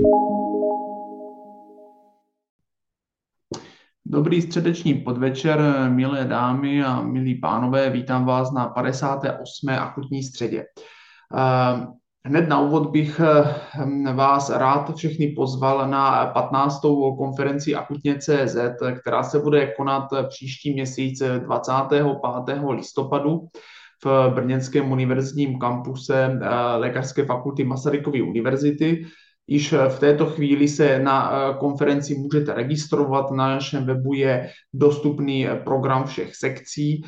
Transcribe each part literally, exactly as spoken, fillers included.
Dobrý středeční podvečer, milé dámy a milí pánové, vítám vás na padesáté osmé akutní středě. Hned na úvod bych vás rád všechny pozval na patnáctou konferenci akutně tečka cé zet, která se bude konat příští měsíc dvacátého pátého listopadu v brněnském univerzitním kampuse Lékařské fakulty Masarykovy univerzity. Již v této chvíli se na konferenci můžete registrovat. Na našem webu je dostupný program všech sekcí.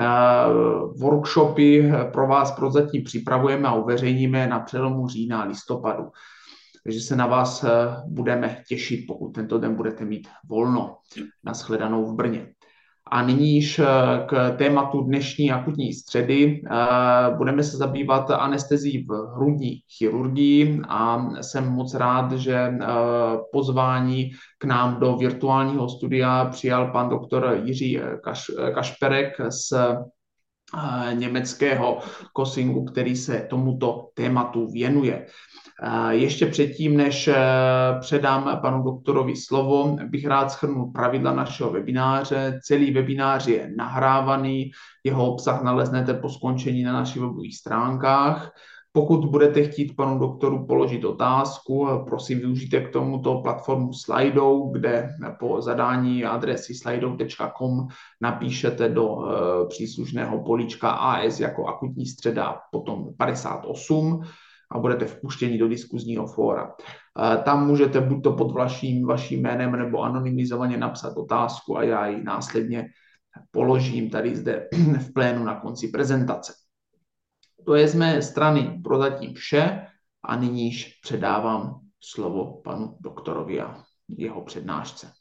Workshopy pro vás prozatím připravujeme a uveřejníme na přelomu října a listopadu. Takže se na vás budeme těšit, pokud tento den budete mít volno. Nashledanou v Brně. A nyní již k tématu dnešní akutní středy. Budeme se zabývat anestezií v hrudní chirurgii a jsem moc rád, že pozvání k nám do virtuálního studia přijal pan doktor Jiří Kaš- Kašperek z německého Kosingu, který se tomuto tématu věnuje. Ještě předtím, než předám panu doktorovi slovo, bych rád shrnul pravidla našeho webináře. Celý webinář je nahrávaný, jeho obsah naleznete po skončení na našich webových stránkách. Pokud budete chtít panu doktoru položit otázku, prosím využijte k tomuto platformu Slido, kde po zadání adresy slido tečka com napíšete do příslušného políčka á es jako akutní středa, potom padesát osm, a budete vpuštěni do diskuzního fóra. Tam můžete buď to pod vaším, vaším jménem nebo anonymizovaně napsat otázku a já ji následně položím tady zde v plénu na konci prezentace. To je z mé strany prozatím vše a nyní již předávám slovo panu doktorovi a jeho přednášce.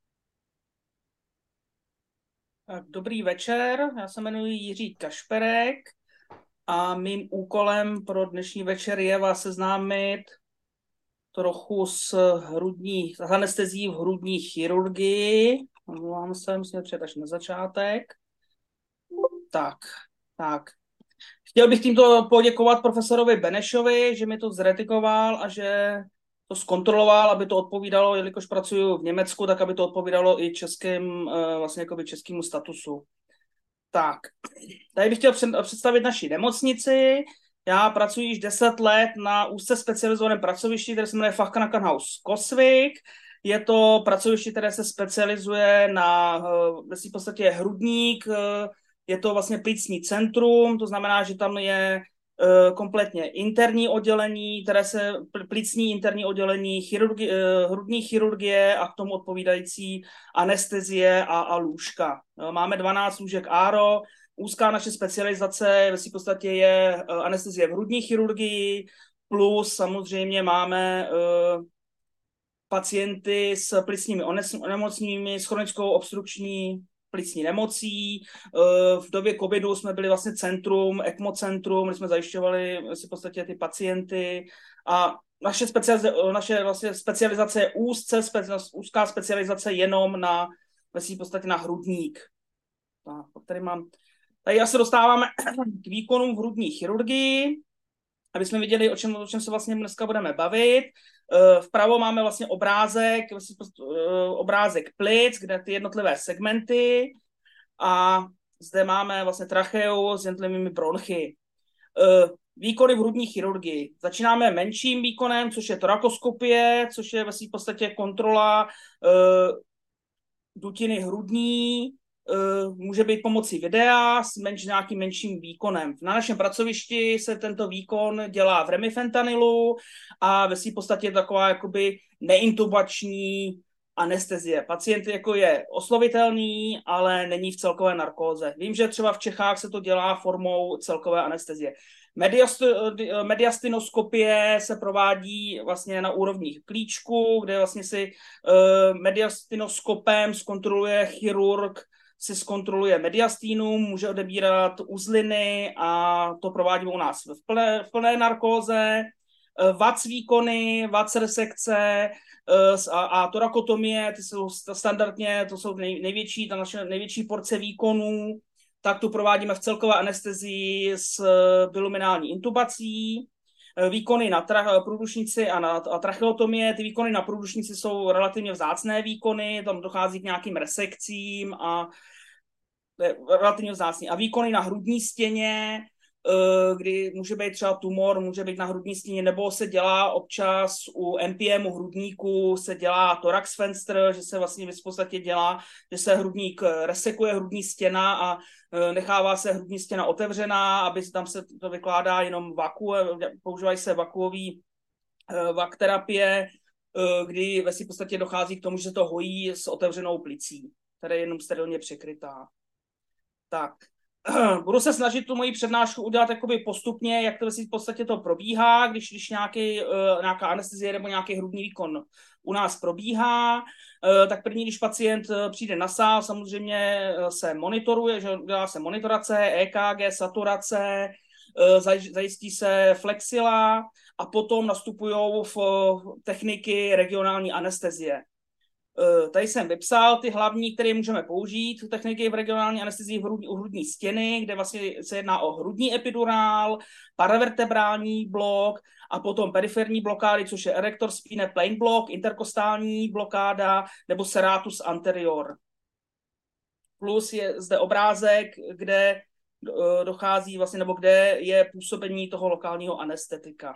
Dobrý večer, já se jmenuji Jiří Kašperek a mým úkolem pro dnešní večer je vás seznámit trochu s hrudní, s anestezií v hrudní chirurgii. Omlouvám se, musíme přijet až na začátek. Tak, tak. Chtěl bych tímto poděkovat profesorovi Benešovi, že mi to zretikoval a že to zkontroloval, aby to odpovídalo, jelikož pracuji v Německu, tak aby to odpovídalo i českým, vlastně jakoby českému statusu. Tak, tady bych chtěl představit naši nemocnici. Já pracuji již deset let na úzce specializovaném pracovišti, které se jmenuje Fachkrankenhaus Kosvik. Je to pracoviště, které se specializuje na v podstatě hrudník, je to vlastně plicní centrum, to znamená, že tam je kompletně interní oddělení, které se plicní interní oddělení, chirurgi, hrudní chirurgie a k tomu odpovídající anestezie a, a lůžka. Máme dvanáct lůžek áro, úzká naše specializace v podstatě je anestezie v hrudní chirurgii, plus samozřejmě máme uh, pacienty s plicními onemocněními, s chronickou obstrukční plicní nemocí. V době covidu jsme byli vlastně centrum, ECMO centrum, kde jsme zajišťovali v podstatě ty pacienty a naše specializace, naše vlastně specializace je úzce, úzká specializace jenom na v podstatě na hrudník. Tak, tady mám, tady já se dostáváme k výkonům v hrudní chirurgii, aby jsme viděli, o čem, o čem se vlastně dneska budeme bavit. Vpravo máme vlastně obrázek, obrázek plic, kde ty jednotlivé segmenty a zde máme vlastně tracheu s jednotlivými bronchy. Výkony v hrudní chirurgii. Začínáme menším výkonem, což je torakoskopie, což je vlastně v podstatě kontrola dutiny hrudní, může být pomocí videa s menš, nějakým menším výkonem. Na našem pracovišti se tento výkon dělá v remifentanylu a ve svým podstatě je taková jakoby neintubační anestezie. Pacient jako je oslovitelný, ale není v celkové narkóze. Vím, že třeba v Čechách se to dělá formou celkové anestezie. Mediastinoskopie se provádí vlastně na úrovních klíčku, kde vlastně si mediastinoskopem zkontroluje chirurg, si zkontroluje mediastínum, může odebírat uzliny a to provádíme u nás v plné, v plné narkóze. V á cé výkony, v á cé resekce a, a torakotomie, ty jsou standardně, to jsou nej, největší, ta naše největší porce výkonů, tak tu provádíme v celkové anestezii s biluminální intubací. výkony na tra- průdušnici a na a tracheotomie. Ty výkony na průdušnici jsou relativně vzácné výkony, tam dochází k nějakým resekcím a to je relativně vzácný. A výkony na hrudní stěně, kdy může být třeba tumor, může být na hrudní stěně, nebo se dělá občas u M P M, u hrudníku se dělá thorax fenster, že se vlastně v podstatě dělá, že se hrudník resekuje hrudní stěna a nechává se hrudní stěna otevřená, aby tam se to vykládá jenom vaku, používají se vakuový vak terapie, kdy ve v podstatě dochází k tomu, že se to hojí s otevřenou plicí, která je jenom sterilně překrytá. Tak, budu se snažit tu moji přednášku udělat jakoby postupně, jak to v podstatě to probíhá, když, když nějaký, nějaká anestezie nebo nějaký hrudní výkon u nás probíhá, tak první, když pacient přijde na sál, samozřejmě se monitoruje, že dělá se monitorace, E K G, saturace, zajistí se flexila a potom nastupují v techniky regionální anestezie. Tady jsem vypsal ty hlavní, které můžeme použít, techniky v regionální anestezii v hrudní, u hrudní stěny, kde vlastně se jedná o hrudní epidurál, paravertebrální blok a potom periferní blokády, což je erector spine plane block, interkostální blokáda nebo serratus anterior. Plus je zde obrázek, kde dochází vlastně, nebo kde je působení toho lokálního anestetika.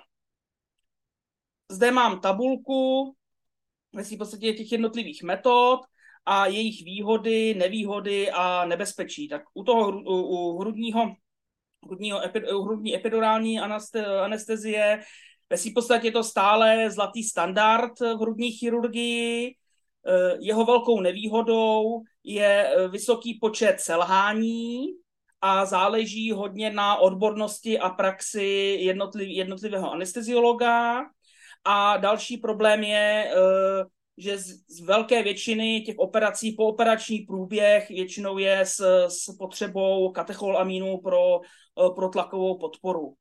Zde mám tabulku v podstatě těch jednotlivých metod a jejich výhody, nevýhody a nebezpečí. Tak u toho u, u hrudního, hrudního epi, u hrudní epidurální anestezie v podstatě je to stále zlatý standard v hrudní chirurgii. Jeho velkou nevýhodou je vysoký počet selhání a záleží hodně na odbornosti a praxi jednotliv, jednotlivého anesteziologa. A další problém je, že z velké většiny těch operací pooperační průběh většinou je s, s potřebou katecholamínů pro, pro tlakovou podporu.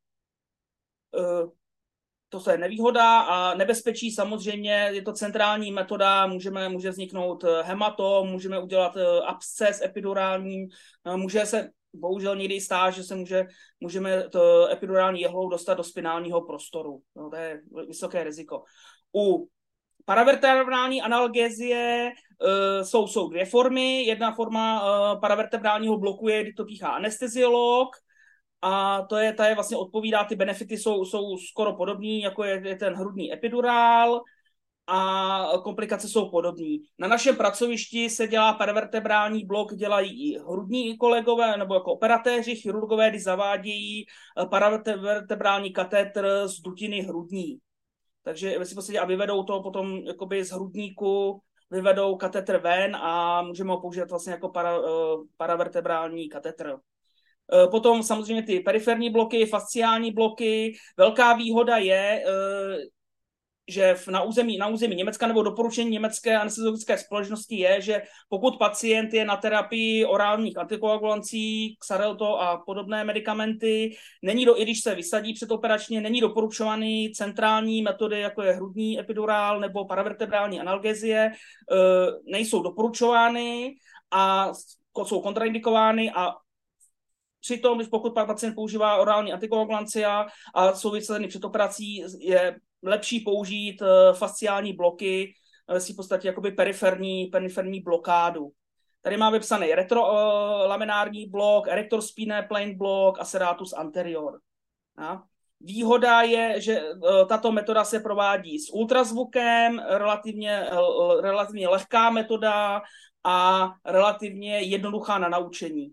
To je nevýhoda a nebezpečí samozřejmě, je to centrální metoda, můžeme, může vzniknout hematom, můžeme udělat absces epidurální, může se bohužel někdy stát, že se může, můžeme to epidurální jehlou dostat do spinálního prostoru. No, to je vysoké riziko. U paravertebrální analgézie uh, jsou, jsou dvě formy. Jedna forma uh, paravertebrálního bloku je, kdy to píchá anesteziolog, a to je, ta je vlastně odpovídá, ty benefity jsou, jsou skoro podobný, jako je, je ten hrudní epidurál, a komplikace jsou podobné. Na našem pracovišti se dělá paravertebrální blok, dělají i hrudní kolegové, nebo jako operatéři, chirurgové, kdy zavádějí paravertebrální katetr z dutiny hrudní. Takže si prostě a vyvedou to potom jakoby z hrudníku, vyvedou katetr ven a můžeme ho použít vlastně jako para, paravertebrální katetr. Potom samozřejmě ty periferní bloky, fasciální bloky. Velká výhoda je, že na území, na území Německa nebo doporučení německé anesteziologické společnosti je, že pokud pacient je na terapii orálních antikoagulancí, Xarelto a podobné medicamenty, není do, i když se vysadí předoperačně, není doporučovaný centrální metody, jako je hrudní epidurál nebo paravertebrální analgezie, nejsou doporučovány a jsou kontraindikovány a přitom, když pokud pacient používá orální antikoagulancia a jsou vysazený před operací, je lepší použít fasciální bloky, si v podstatě jakoby periferní, periferní blokádu. Tady má vypsaný retrolaminární blok, erector spine plane blok a serratus anterior. Ja? Výhoda je, že tato metoda se provádí s ultrazvukem, relativně, relativně lehká metoda a relativně jednoduchá na naučení.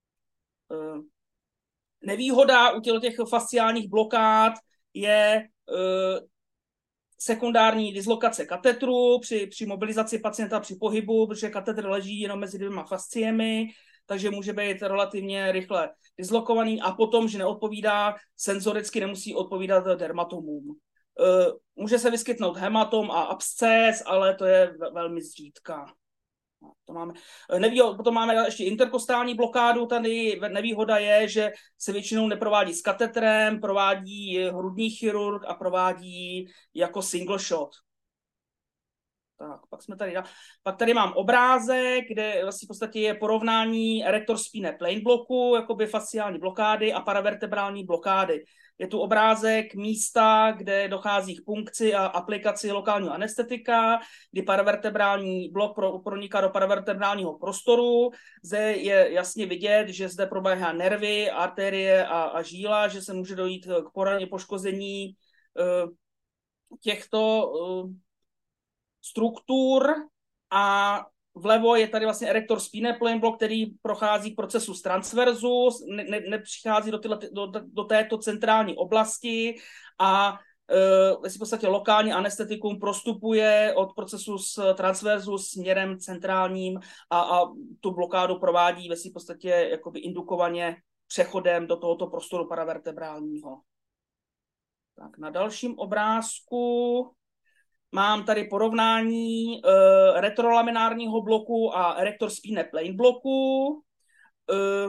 Nevýhoda u těch fasciálních blokád je sekundární dislokace katetru při, při mobilizaci pacienta při pohybu, protože katetr leží jenom mezi dvěma fasciemi, takže může být relativně rychle dislokovaný a potom, že neodpovídá senzoricky, nemusí odpovídat dermatomům. Může se vyskytnout hematom a absces, ale to je velmi zřídka. To máme. Nevýhoda, potom máme ještě interkostální blokádu, tady nevýhoda je, že se většinou neprovádí s katetrem, provádí hrudní chirurg a provádí jako single shot. Tak, pak jsme tady, pak tady mám obrázek, kde vlastně v podstatě je porovnání erector spine plane bloku, jakoby fasciální blokády a paravertebrální blokády. je tu obrázek místa, kde dochází k punkci a aplikaci lokálního anestetika, kdy paravertebrální blok pro, proniká do paravertebrálního prostoru. Zde je jasně vidět, že zde probíhá nervy, arterie a, a žíla, že se může dojít k poraně, poškození uh, těchto uh, struktur. A vlevo je tady vlastně erector spinae plane block, který prochází k procesu transversus, ne, ne, nepřichází do, tyhle, do, do této centrální oblasti a e, v podstatě lokální anestetikum prostupuje od procesu transversus směrem centrálním a, a tu blokádu provádí ve v podstatě jakoby indukovaně přechodem do tohoto prostoru paravertebrálního. Tak na dalším obrázku mám tady porovnání uh, retrolaminárního bloku a erector spinae plane bloku. Uh,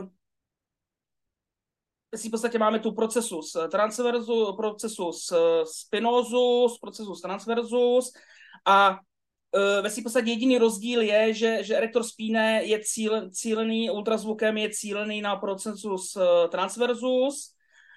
v podstatě máme tu procesus transversus, procesus spinosus, procesus transversus a uh, ve v podstatě jediný rozdíl je, že, že erector spinae je cíl, cílený, ultrazvukem je cílený na procesus uh, transversus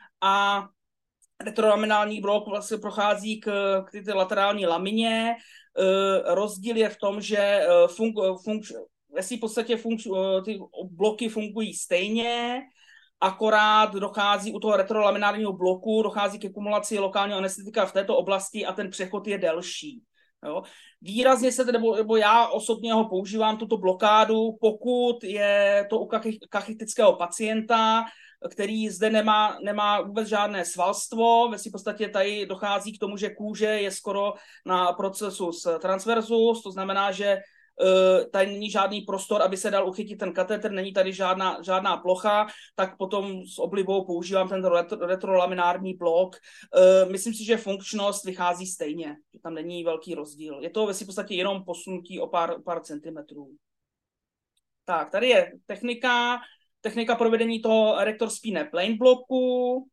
a retrolaminální blok vlastně prochází k, k té laterální lamině. E, rozdíl je v tom, že fun, fun, v podstatě fun, ty bloky fungují stejně, akorát dochází u toho retrolaminárního bloku, dochází ke kumulaci lokálního anestetika v této oblasti a ten přechod je delší. Jo. Výrazně se, nebo, nebo já osobně ho používám, tuto blokádu, pokud je to u kachitického pacienta, který zde nemá, nemá vůbec žádné svalstvo. Ve v podstatě tady dochází k tomu, že kůže je skoro na procesus transversus, to znamená, že uh, tady není žádný prostor, aby se dal uchytit ten kateter, není tady žádná, žádná plocha, tak potom s oblibou používám ten retro, retrolaminární blok. Uh, myslím si, že funkčnost vychází stejně, že tam není velký rozdíl. Je to ve v podstatě jenom posunutí o pár, pár centimetrů. Tak, tady je technika, technika provedení toho erector spinae plane bloku,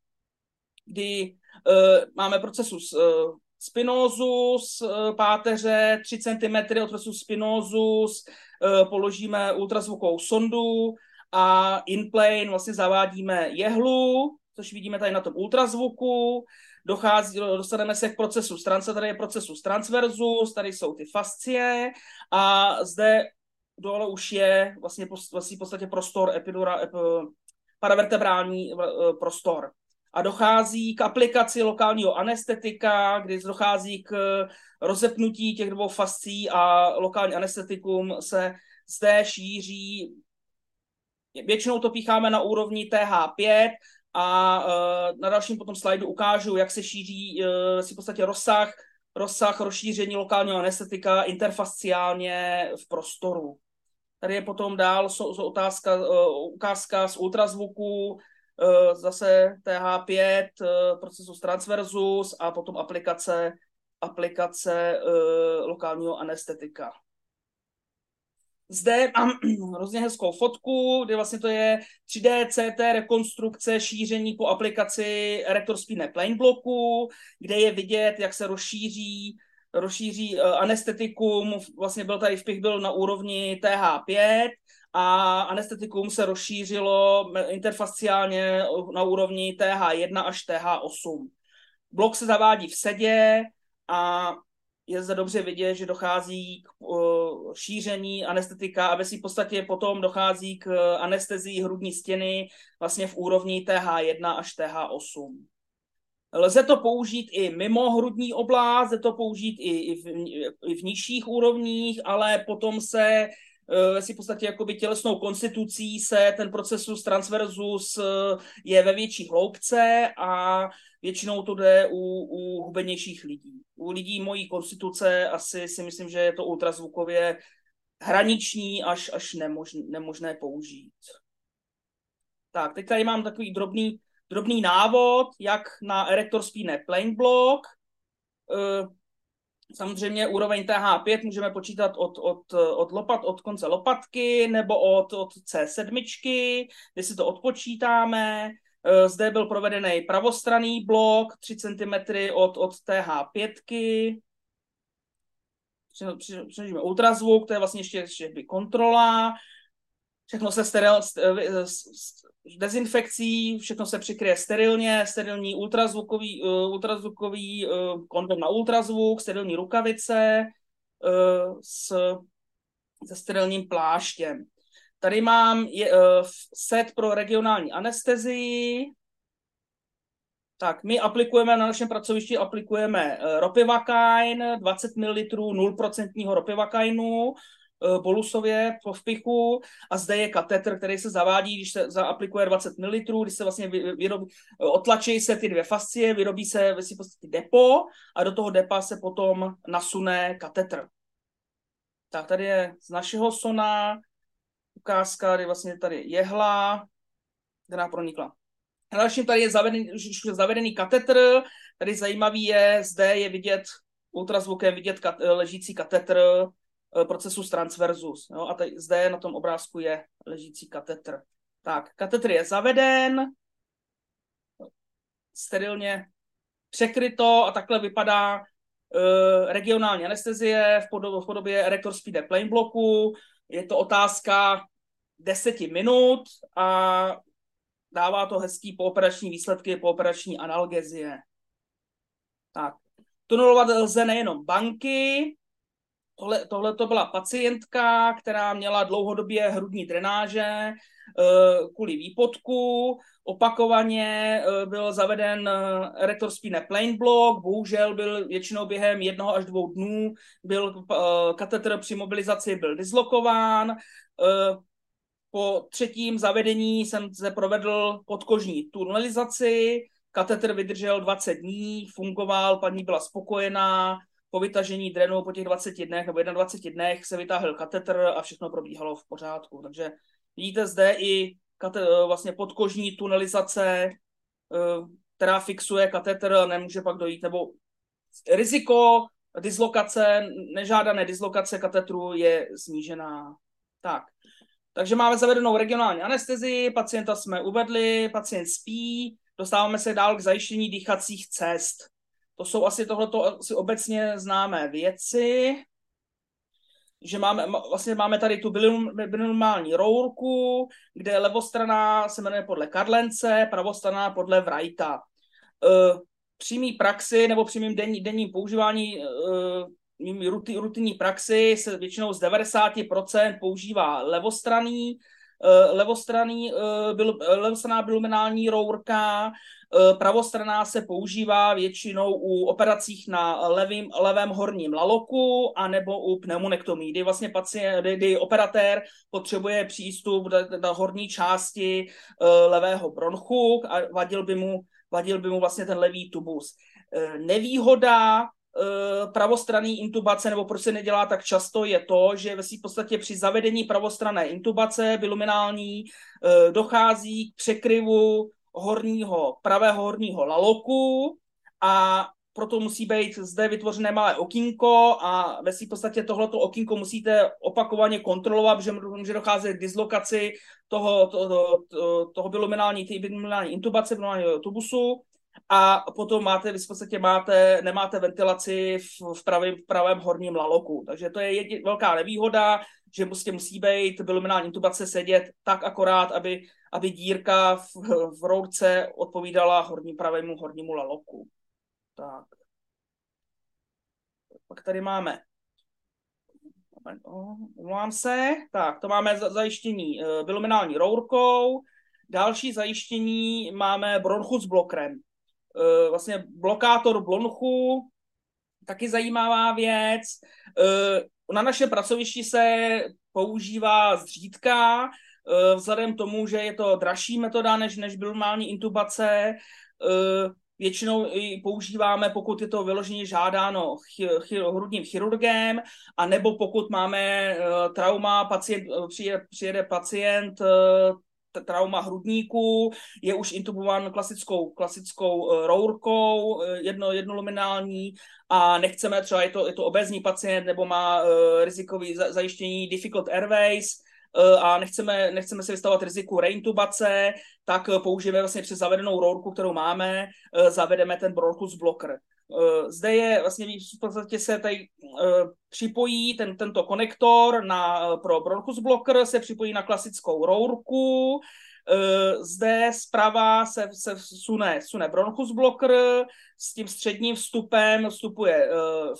kdy uh, máme procesus uh, spinosus, uh, páteře, tři centimetry od procesu spinosus, uh, položíme ultrazvukovou sondu a in plane vlastně zavádíme jehlu, což vidíme tady na tom ultrazvuku, dochází, dostaneme se k procesu, tady je procesus transversus, tady jsou ty fascie a zde dole už je vlastně, vlastně v podstatě prostor epidura, ep, paravertebrální prostor. A dochází k aplikaci lokálního anestetika, kdy dochází k rozepnutí těch dvou fascí a lokální anestetikum se zde šíří. Většinou to pícháme na úrovni T H pět a na dalším potom slajdu ukážu, jak se šíří si v podstatě rozsah, rozsah rozšíření lokálního anestetika interfasciálně v prostoru. Tady je potom dál otázka, ukázka z ultrazvuku, zase T H pět, procesus transversus a potom aplikace, aplikace lokálního anestetika. Zde mám hrozně hezkou fotku, kde vlastně to je tři dé C T rekonstrukce šíření po aplikaci erector spinae plane bloku, kde je vidět, jak se rozšíří rozšíří anestetikum, vlastně byl tady vpich byl na úrovni T H pět a anestetikum se rozšířilo interfasciálně na úrovni T H jedna až T H osm. Blok se zavádí v sedě a je zde dobře vidět, že dochází k uh, šíření anestetika a ve v podstatě potom dochází k anestezii hrudní stěny vlastně v úrovni T H jedna až T H osm. Lze to použít i mimo hrudní oblast, lze to použít i, i, v, i v nižších úrovních, ale potom se v podstatě jakoby tělesnou konstitucí se ten procesus transversus je ve větší hloubce a většinou to jde u, u hubenějších lidí. U lidí mojí konstituce asi si myslím, že je to ultrazvukově hraniční až, až nemožné, nemožné použít. Tak, teď tady mám takový drobný Drobný návod, jak na erector spinae plane block. Samozřejmě úroveň T H pět můžeme počítat od, od, od, lopat, od konce lopatky nebo od, od C sedm, kde si to odpočítáme. Zde byl provedený pravostranný blok, tři centimetry od, od T H pět. Přeložíme ultrazvuk, to je vlastně ještě, ještě kontrola. všechno se steril, dezinfekcí, všechno se přikryje sterilně, sterilní ultrazvukový, ultrazvukový kondom na ultrazvuk, sterilní rukavice s, se sterilním pláštěm. Tady mám je, set pro regionální anestezii. Tak, my aplikujeme na našem pracovišti aplikujeme Ropivacain, dvacet mililitrů nula procent Ropivacainu, bolusově po vpichu, a zde je katetr, který se zavádí, když se zaaplikuje dvacet mililitrů, když se vlastně vyrobí, otlačí se ty dvě fascie, vyrobí se vlastně depo a do toho depa se potom nasune katetr. Tak tady je z našeho sona ukázka, kdy vlastně tady jehla, která pronikla. A dalším tady je zavedený, zavedený katetr, tady zajímavý je, zde je vidět ultrazvukem vidět kat, ležící katetr procesus transversus. Jo? A tady, zde na tom obrázku je ležící katetr. Tak, katetr je zaveden, sterilně překryto a takhle vypadá uh, regionální anestezie v podobě, v podobě erector speed plane bloku. Je to otázka deseti minut a dává to hezký pooperační výsledky, pooperační analgezie. Tak, tunelovat lze nejenom banky. Tohle, tohle to byla pacientka, která měla dlouhodobě hrudní drenáže kvůli výpotku. Opakovaně byl zaveden erector spine plane block, bohužel byl většinou během jednoho až dvou dnů, byl katetr při mobilizaci byl dislokován. Po třetím zavedení jsem se provedl podkožní tunelizaci, katetr vydržel dvacet dní, fungoval, paní byla spokojená, po vytažení drenu po těch dvaceti dnech nebo dvaceti jedna dnech se vytáhl katetr a všechno probíhalo v pořádku. Takže vidíte zde i kate- vlastně podkožní tunelizace, která fixuje katetr a nemůže pak dojít, nebo riziko dislokace, nežádané dislokace katetru je snížená. Tak. Takže máme zavedenou regionální anestezii, pacienta jsme uvedli, pacient spí, dostáváme se dál k zajištění dýchacích cest. To jsou asi tohleto asi obecně známé věci, že máme, vlastně máme tady tu bilinguální rourku, kde levostrana se jmenuje podle Karlence, pravostrana podle Wrighta. Přímý praxi nebo přímým denní, denním používání rutinní praxi se většinou z devadesát procent používá levostranný, levostranný, levostranná biluminální rourka, pravostranná se používá většinou u operacích na levým, levém horním laloku anebo u pneumonektomii, kdy vlastně pacient, kdy, kdy operatér potřebuje přístup do, do horní části levého bronchu a vadil by mu, vadil by mu vlastně ten levý tubus. Nevýhoda pravostranné intubace, nebo proč se nedělá tak často, je to, že ve v podstatě při zavedení pravostranné intubace biluminální dochází k překryvu horního, pravého horního laloku a proto musí být zde vytvořené malé okýnko a ve v podstatě tohleto okýnko musíte opakovaně kontrolovat, protože může docházet k dislokaci toho, toho, toho, toho biluminální, biluminální intubace, biluminálního tubusu. A potom máte, vy v podstatě máte, nemáte ventilaci v, v, pravém, v pravém horním laloku. Takže to je jedin, velká nevýhoda, že prostě musí být biluminální intubace sedět tak akorát, aby, aby dírka v, v rource odpovídala horní, pravému hornímu laloku. Tak. Pak tady máme, omlouvám se, tak, to máme zajištění biluminální rourkou. Další zajištění máme bronchus blokerem. Vlastně blokátor bronchu, taky zajímavá věc. Na našem pracovišti se používá zřídka, vzhledem tomu, že je to dražší metoda než, než biluminální intubace. Většinou ji používáme, pokud je to vyloženě žádáno chy, chy, hrudním chirurgem, a nebo pokud máme trauma, pacient, přijede, přijede pacient, trauma hrudníku, je už intubován klasickou, klasickou rourkou, jedno, jednoluminální, a nechceme, třeba je to, je to obézní pacient nebo má uh, rizikový zajištění difficult airways uh, a nechceme, nechceme se vystavovat riziku reintubace, tak použijeme vlastně přes zavedenou rourku, kterou máme, uh, zavedeme ten bronchus blocker. Zde je vlastně v podstatě se tady připojí ten, tento konektor na, pro bronchus blocker, se připojí na klasickou rourku. Zde zprava se, se sune, sune bronchus blocker, s tím středním vstupem vstupuje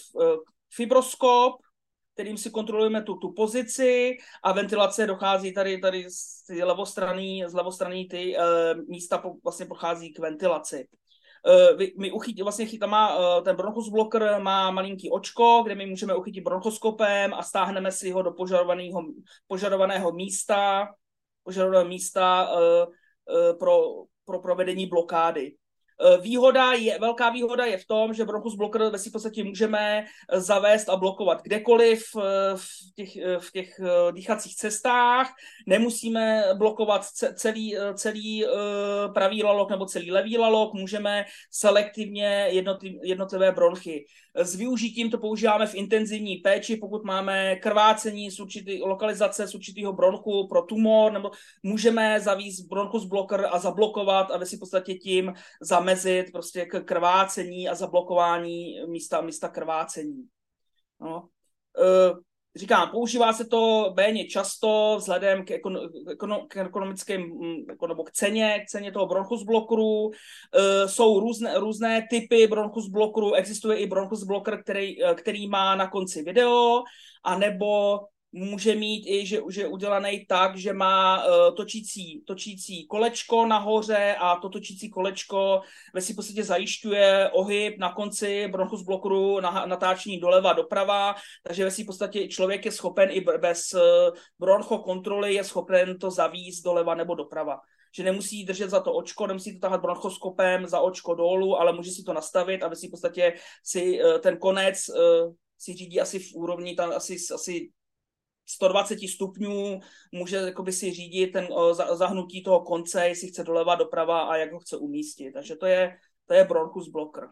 fibroskop, kterým si kontrolujeme tu, tu pozici a ventilace dochází tady, tady z levostranný, z levostranný ty uh, místa po, vlastně prochází k ventilaci. Uh, my uchytí, vlastně chytá má, uh, ten bronchus blocker má malinký očko, kde my můžeme uchytit bronchoskopem a stáhneme si ho do požadovaného, požadovaného místa, požadovaného místa uh, uh, pro, pro provedení blokády. Výhoda je, velká výhoda je v tom, že bronchus blocker ve si v podstatě můžeme zavést a blokovat kdekoliv v těch, v těch dýchacích cestách. Nemusíme blokovat celý, celý pravý lalok nebo celý levý lalok, můžeme selektivně jednotlivé bronchy. S využitím to používáme v intenzivní péči, pokud máme krvácení z určitý, lokalizace z určitého bronchu pro tumor, nebo můžeme zavíst bronchus blocker a zablokovat a ve si v podstatě tím zamezit prostě k krvácení a zablokování místa, místa krvácení. No. E, říkám, používá se to méně často vzhledem k, ekono, ekono, k ekonomickým, nebo k ceně, k ceně toho bronchus blockeru. E, jsou různé, různé typy bronchus blockeru, existuje i bronchus blocker, který, který má na konci video, anebo může mít i, že, že je udělaný tak, že má uh, točící, točící kolečko nahoře a to točící kolečko ve si v podstatě zajišťuje ohyb na konci bronchus blockeru na, natáčení doleva doprava, takže ve si v podstatě člověk je schopen i bez uh, bronchokontroly je schopen to zavíst doleva nebo doprava. Že nemusí držet za to očko, nemusí to tahat bronchoskopem za očko dolů, ale může si to nastavit, aby si v podstatě si uh, ten konec uh, si řídí asi v úrovni tam asi, asi sto dvacet stupňů, může jakoby si řídit ten o, zahnutí toho konce, jestli chce doleva, doprava a jak ho chce umístit. Takže to je, to je bronchus blocker.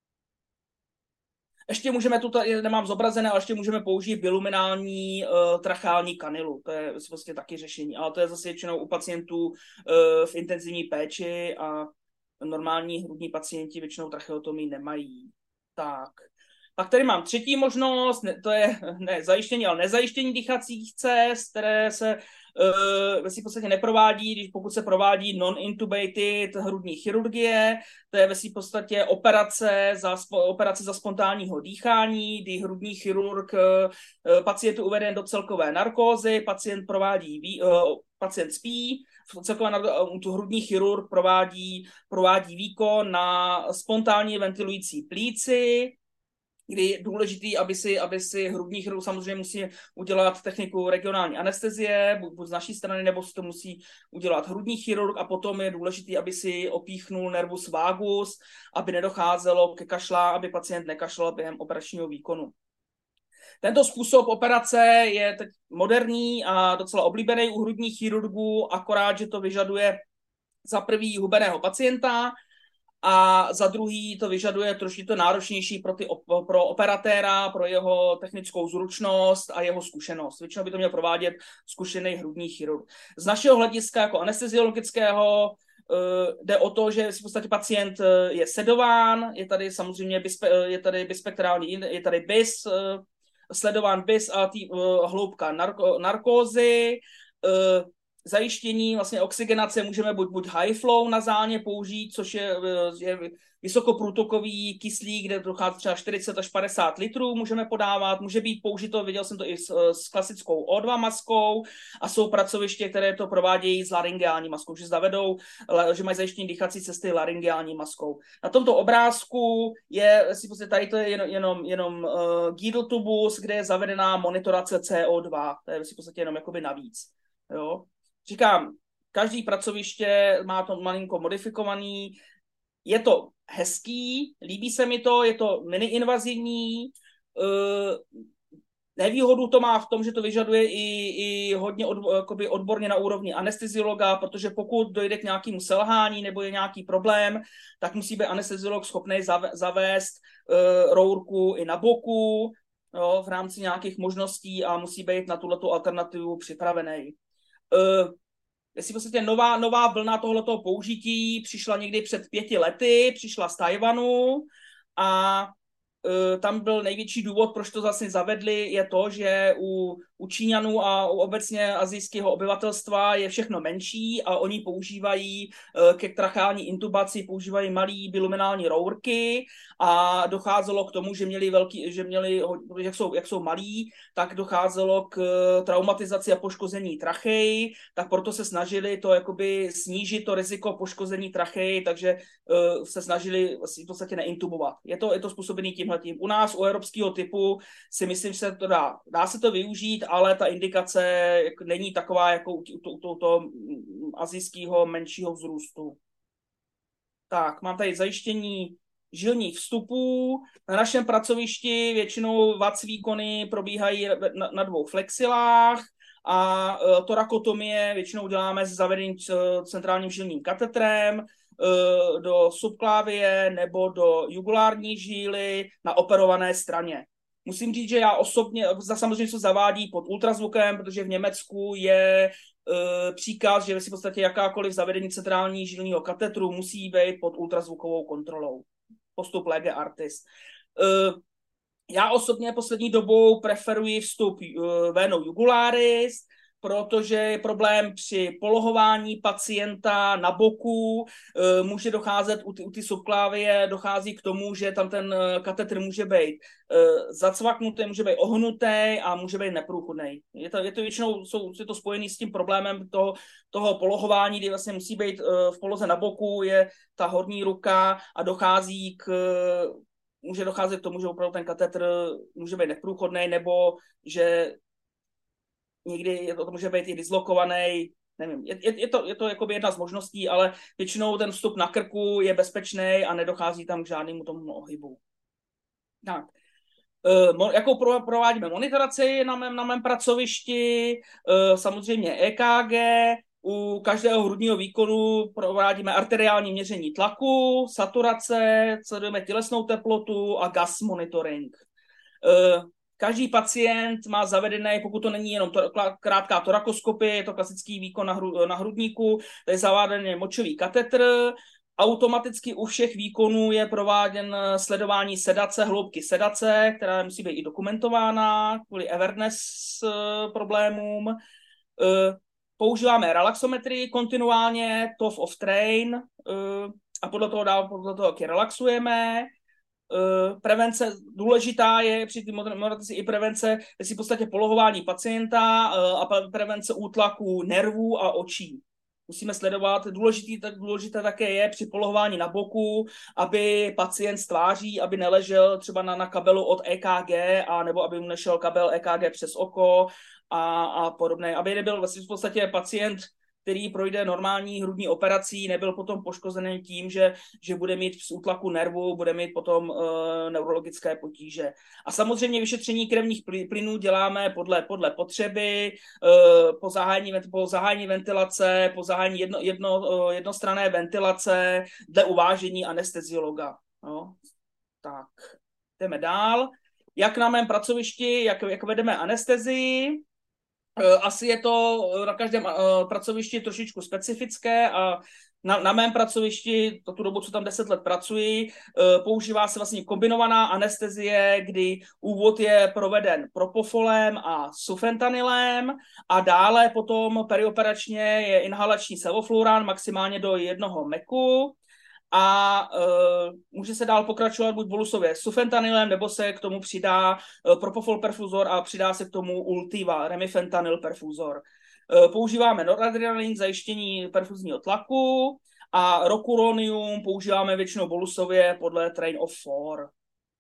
Ještě můžeme, tu nemám zobrazené, ale ještě můžeme použít biluminální uh, trachální kanilu. To je vlastně taky řešení, ale to je zase většinou u pacientů uh, v intenzivní péči a normální hrudní pacienti většinou tracheotomii nemají. Tak. Pak tady mám třetí možnost, to je ne zajištění, ale nezajištění dýchacích cest, které se uh, v podstatě neprovádí, když pokud se provádí non-intubated hrudní chirurgie, to je ve v podstatě operace za, operace za spontánního dýchání, kdy hrudní chirurg uh, pacient uveden do celkové narkózy, pacient provádí, uh, pacient spí, celkově tu hrudní chirurg provádí, provádí výkon na spontánně ventilující plíci, kdy je důležitý, aby si, aby si hrudní chirurg samozřejmě musí udělat techniku regionální anestezie, buď z naší strany, nebo si to musí udělat hrudní chirurg a potom je důležitý, aby si opíchnul nervus vagus, aby nedocházelo ke kašlá, aby pacient nekašlal během operačního výkonu. Tento způsob operace je teď moderní a docela oblíbený u hrudních chirurgů, akorát, že to vyžaduje za prvý hubeného pacienta, a za druhý to vyžaduje trošku náročnější pro, ty, pro operatéra, pro jeho technickou zručnost a jeho zkušenost. Většinou by to měl provádět zkušený hrudní chirurg. Z našeho hlediska jako anesteziologického jde o to, že v podstatě pacient je sedován, je tady samozřejmě bispe, je tady bispektrální, je tady bis, sledován bis a tý, hloubka narko, narkózy, zajištění vlastně oxygenace můžeme buď, buď high flow nazálně použít, což je, je vysokoprůtokový kyslík, kde dochází třeba čtyřicet až padesát litrů můžeme podávat, může být použito, viděl jsem to i s, s klasickou ó dva maskou a jsou pracoviště, které to provádějí s laryngeální maskou, že zavedou, že mají zajištění dýchací cesty laryngeální maskou. Na tomto obrázku je, tady to je jenom, jenom, jenom uh, Guidle tubus, kde je zavedená monitorace C O dva, to je v podstatě jenom jakoby navíc. Jo? Říkám, každý pracoviště má to malinko modifikovaný, je to hezký, líbí se mi to, je to mini-invazivní, nevýhodu to má v tom, že to vyžaduje i, i hodně od, jakoby odborně na úrovni anesteziologa, protože pokud dojde k nějakému selhání nebo je nějaký problém, tak musí být anesteziolog schopný zavést uh, rourku i na boku, jo, v rámci nějakých možností a musí být na tuhletu alternativu připravený. Uh, jestli vlastně nová, nová vlna tohletoho použití přišla někdy před pěti lety, přišla z Tajvanu a tam byl největší důvod, proč to vlastně zavedli, je to, že u, u Číňanů a u obecně asijského obyvatelstva je všechno menší a oni používají ke trachální intubaci, používají malý biluminální rourky a docházelo k tomu, že měli velký, že měli, jak jsou, jak jsou malí, tak docházelo k traumatizaci a poškození trachej, tak proto se snažili to jakoby snížit to riziko poškození trachej, takže uh, se snažili v podstatě neintubovat. Je to, je to způsobený tímhletím. U nás, u evropského typu, si myslím, že se to dá. Dá se to využít, ale ta indikace není taková, jako u tohoto asijského menšího vzrůstu. Tak, mám tady zajištění žilních vstupů. Na našem pracovišti většinou V A C výkony probíhají na, na dvou flexilách a e, torakotomie většinou děláme s zavedeným centrálním žilním katetrem e, do subklávie nebo do jugulární žíly na operované straně. Musím říct, že já osobně, za samozřejmě se zavádí pod ultrazvukem, protože v Německu je e, příkaz, že si v podstatě jakákoliv zavedení centrální žilního katetru musí být pod ultrazvukovou kontrolou. Postup lege artis. E, já osobně poslední dobou preferuji vstup e, vénou jugularis, protože je problém při polohování pacienta na boku, e, může docházet u ty, u ty subklávie, dochází k tomu, že tam ten katetr může být e, zacvaknutý, může být ohnutý a může být neprůchodný. Je to, je to většinou jsou, je to spojený s tím problémem toho, toho polohování, kdy vlastně musí být e, v poloze na boku, je ta horní ruka a dochází k může docházet k tomu, že opravdu ten katetr může být neprůchodný, nebo že někdy to může být i dislokovaný, nevím, je, je, je to, je to jakoby jedna z možností, ale většinou ten vstup na krku je bezpečný a nedochází tam k žádnému tomu ohybu. Tak. E, jakou pro, provádíme monitoraci na mém, na mém pracovišti, e, samozřejmě E K G, u každého hrudního výkonu provádíme arteriální měření tlaku, saturace, sledujeme tělesnou teplotu a gas monitoring. E, Každý pacient má zavedené, pokud to není jenom to, krátká torakoskopie, je to klasický výkon na, hru, na hrudníku, to je zaváděný močový katetr. Automaticky u všech výkonů je prováděn sledování sedace, hloubky sedace, která musí být i dokumentována kvůli awareness problémům. Používáme relaxometrii kontinuálně, T O F of train a podle toho dál, podle toho, jak je relaxujeme. Prevence, důležitá je při té monitoraci i prevence, jestli v podstatě polohování pacienta a prevence útlaku nervů a očí. Musíme sledovat, důležitý, tak důležité také je při polohování na boku, aby pacient stváří, aby neležel třeba na, na kabelu od E K G, a nebo aby mu nešel kabel E K G přes oko a, a podobné. Aby nebyl vlastně v podstatě pacient, který projde normální hrudní operací, nebyl potom poškozený tím, že, že bude mít z útlaku nervu, bude mít potom uh, neurologické potíže. A samozřejmě vyšetření krevních plynů děláme podle, podle potřeby, uh, po, zahájení, po zahájení ventilace, po zahájení jedno, jedno, uh, jednostranné ventilace, dle uvážení anesteziologa. No. Tak, jdeme dál. Jak na mém pracovišti, jak, jak vedeme anestezii, asi je to na každém pracovišti trošičku specifické a na, na mém pracovišti, to tu dobu, co tam deset let pracuji, používá se vlastně kombinovaná anestezie, kdy úvod je proveden propofolem a sufentanilem a dále potom perioperačně je inhalační sevofluran maximálně do jednoho meku. A uh, může se dál pokračovat buď bolusově sufentanilem, nebo se k tomu přidá uh, propofol perfuzor a přidá se k tomu ultiva, remifentanil perfuzor. Uh, používáme noradrenalin k zajištění perfuzního tlaku a rocuronium používáme většinou bolusově podle train of four.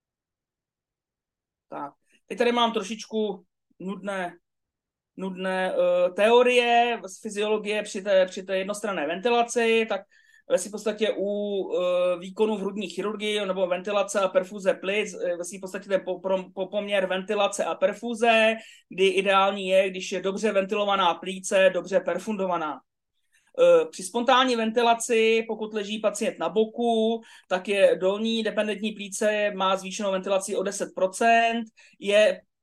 Tak. Teď tady mám trošičku nudné, nudné uh, teorie z fyziologie při té, při té jednostranné ventilaci, tak v podstatě u uh, výkonu v hrudní chirurgii nebo ventilace a perfuze plic, v podstatě ten po, po, poměr ventilace a perfuze, kdy ideální je, když je dobře ventilovaná plíce, dobře perfundovaná. Uh, při spontánní ventilaci, pokud leží pacient na boku, tak je dolní dependentní plíce má zvýšenou ventilaci o deset procent, je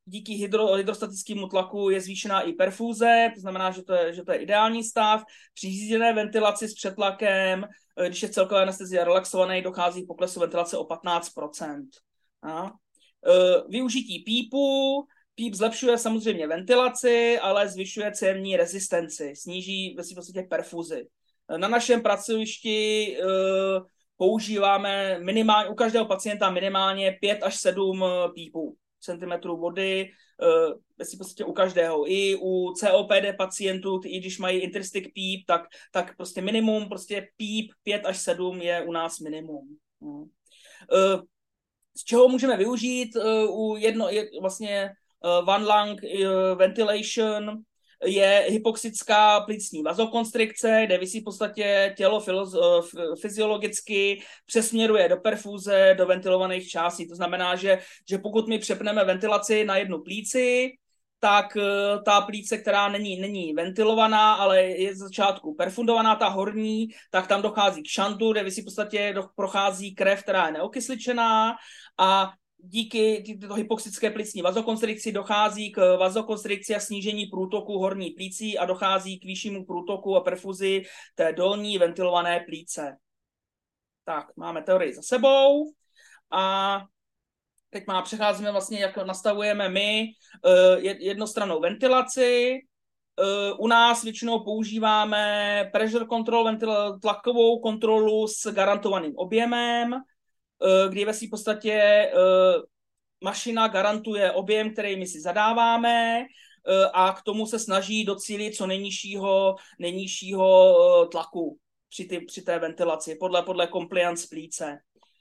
díky hydro, hydrostatickému tlaku je zvýšená i perfúze, to znamená, že to je, že to je ideální stav. Při řízené ventilaci s přetlakem, když je celková anestezie relaxovaný, dochází k poklesu ventilace o patnáct procent. A? Využití pípu. Píp zlepšuje samozřejmě ventilaci, ale zvyšuje cévní rezistenci, sníží v podstatě perfuzi. Na našem pracovišti uh, používáme minimálně, u každého pacienta minimálně pět až sedm pípů, centimetrů vody, uh, v podstatě u každého. I u C O P D pacientů, i když mají interstic píp, tak, tak prostě minimum, prostě píp pět až sedm je u nás minimum. Uh, z čeho můžeme využít uh, u jedno, je, vlastně uh, one lung uh, ventilation, je hypoxická plicní vazokonstrikce, kde vy si v podstatě tělo fyziologicky přesměruje do perfúze, do ventilovaných částí. To znamená, že, že pokud my přepneme ventilaci na jednu plíci, tak ta plíce, která není, není ventilovaná, ale je z začátku perfundovaná, ta horní, tak tam dochází k šantu, kde vy si v podstatě prochází krev, která je neokysličená, a díky této hypoxické plicní vazokonstrikci dochází k vazokonstrikci a snížení průtoku horní plící a dochází k vyššímu průtoku a perfuzi té dolní ventilované plíce. Tak, máme teorii za sebou a teď má, přecházíme vlastně, jak nastavujeme my jednostrannou ventilaci. U nás většinou používáme pressure control, ventil- tlakovou kontrolu s garantovaným objemem, kdy ve v podstatě mašina garantuje objem, který my si zadáváme, a k tomu se snaží docílit co nejnižšího, nejnižšího tlaku při, ty, při té ventilaci, podle, podle compliance plíce.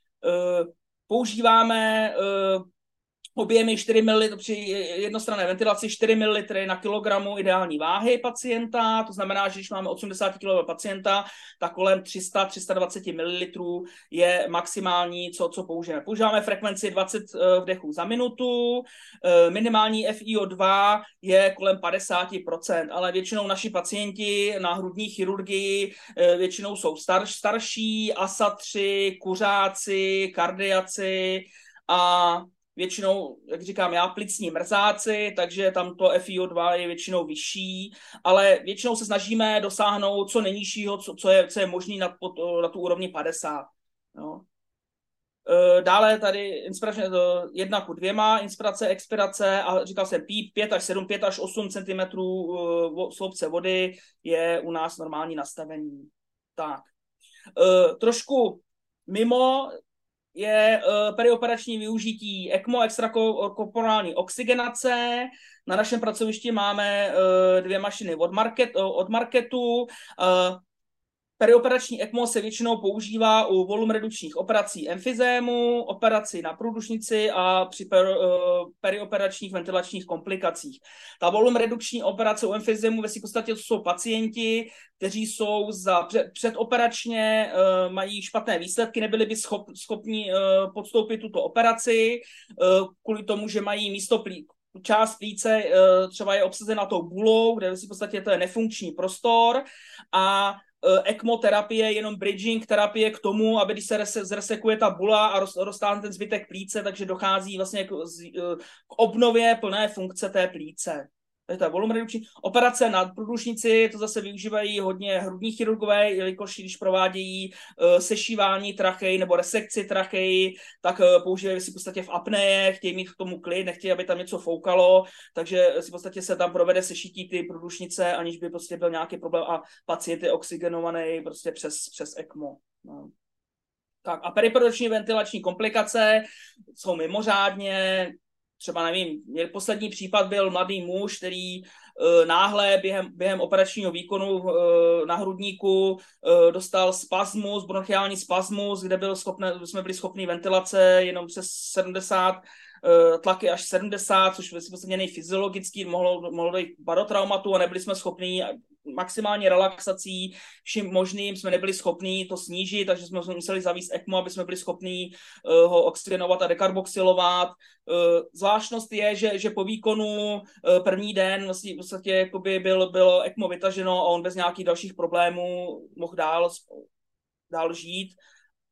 Používáme objemy čtyři mililitry, při jednostranné ventilaci čtyři mililitry na kilogramu ideální váhy pacienta, to znamená, že když máme osmdesát kilového pacienta, tak kolem tři sta až tři sta dvacet mililitrů je maximální, co, co použijeme. Používáme frekvenci dvacet vdechů za minutu, minimální F I O dva je kolem padesát procent, ale většinou naši pacienti na hrudní chirurgii většinou jsou star, starší, A S A tři, kuřáci, kardiaci a většinou, jak říkám já, plicní mrzáci, takže tam to F I O dva je většinou vyšší, ale většinou se snažíme dosáhnout co nejnižšího, co, co, je, co je možný na, na tu úrovni padesát. Jo. Dále tady inspirace jedna ku dvěma, inspirace, expirace, a říkal jsem píp pět až sedm, pět až osm centimetrů sloupce vody je u nás normální nastavení. Tak. Trošku mimo je uh, perioperační využití ECMO, extrakorporální oxygenace. Na našem pracovišti máme uh, dvě mašiny od, market, uh, od marketu. Uh, perioperační ECMO se většinou používá u volumredukčních operací emfyzému, operaci na průdušnici a při per, uh, perioperačních ventilačních komplikacích. Ta volumredukční operace u emfyzému ve v podstatě jsou pacienti, kteří jsou za před, předoperačně, uh, mají špatné výsledky, nebyli by schop, schopni uh, podstoupit tuto operaci, uh, kvůli tomu, že mají místo plí, část plíce uh, třeba je obsazena tou bulou, kde v podstatě to je nefunkční prostor, a ECMO terapie je jenom bridging terapie k tomu, aby když se zresekuje ta bula a roztáhne ten zbytek plíce, takže dochází vlastně k, k obnově plné funkce té plíce. To je volumredukční. Operace na průdušnici, to zase využívají hodně hrudní chirurgové, jelikož když provádějí uh, sešívání trachej nebo resekci trachej, tak uh, používají si v podstatě v apneje, chtějí mít k tomu klid, nechtějí, aby tam něco foukalo, takže si v podstatě se tam provede sešití ty průdušnice, aniž by prostě byl nějaký problém a pacient je oxygenovaný prostě přes, přes ECMO. No. Tak a periproduční ventilační komplikace jsou mimořádně, třeba nevím, poslední případ byl mladý muž, který e, náhle během, během operačního výkonu e, na hrudníku e, dostal spasmus, bronchiální spasmus, kde byl schopné, jsme byli schopni ventilace jenom přes sedmdesát, e, tlaky až sedmdesát, což vlastně nejfyziologický, mohlo, mohlo dojít k barotraumatu a nebyli jsme schopni maximální relaxací, vším možným jsme nebyli schopní to snížit, takže jsme museli zavíst ECMO, aby jsme byli schopní uh, ho oxygenovat a dekarboxylovat. Uh, zvláštnost je, že, že po výkonu uh, první den vlastně v podstatě jakoby byl, bylo ECMO vytaženo a on bez nějakých dalších problémů mohl dál, dál žít.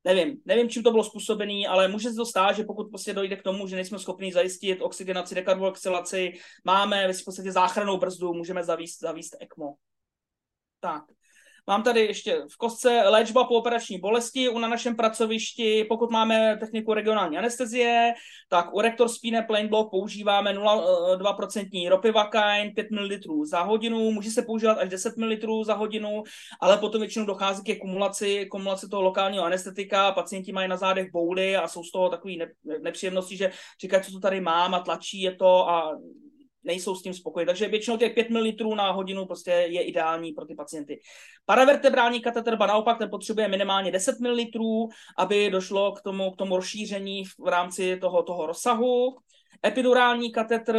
Nevím, nevím, čím to bylo způsobené, ale může se to stát, že pokud prostě dojde k tomu, že nejsme schopni zajistit oxygenaci, dekarboxylaci, máme v podstatě záchrannou brzdu, můžeme zavíst, zavíst ECMO. Tak. Mám tady ještě v kostce léčba po operační bolesti u na našem pracovišti. Pokud máme techniku regionální anestezie, tak u Rector Spine Plain Block používáme nula celá dva procenta Ropivacaine pět mililitrů za hodinu. Může se používat až deset mililitrů za hodinu, ale potom většinou dochází ke kumulaci, kumulaci toho lokálního anestetika. Pacienti mají na zádech bouly a jsou z toho takové nepříjemnosti, že říkají, co to tady mám a tlačí je to a nejsou s tím spokojeni. Takže většinou těch pět mililitrů na hodinu prostě je ideální pro ty pacienty. Paravertebrální kateter naopak ten potřebuje minimálně deset mililitrů, aby došlo k tomu, k tomu rozšíření v rámci toho, toho rozsahu. Epidurální katetr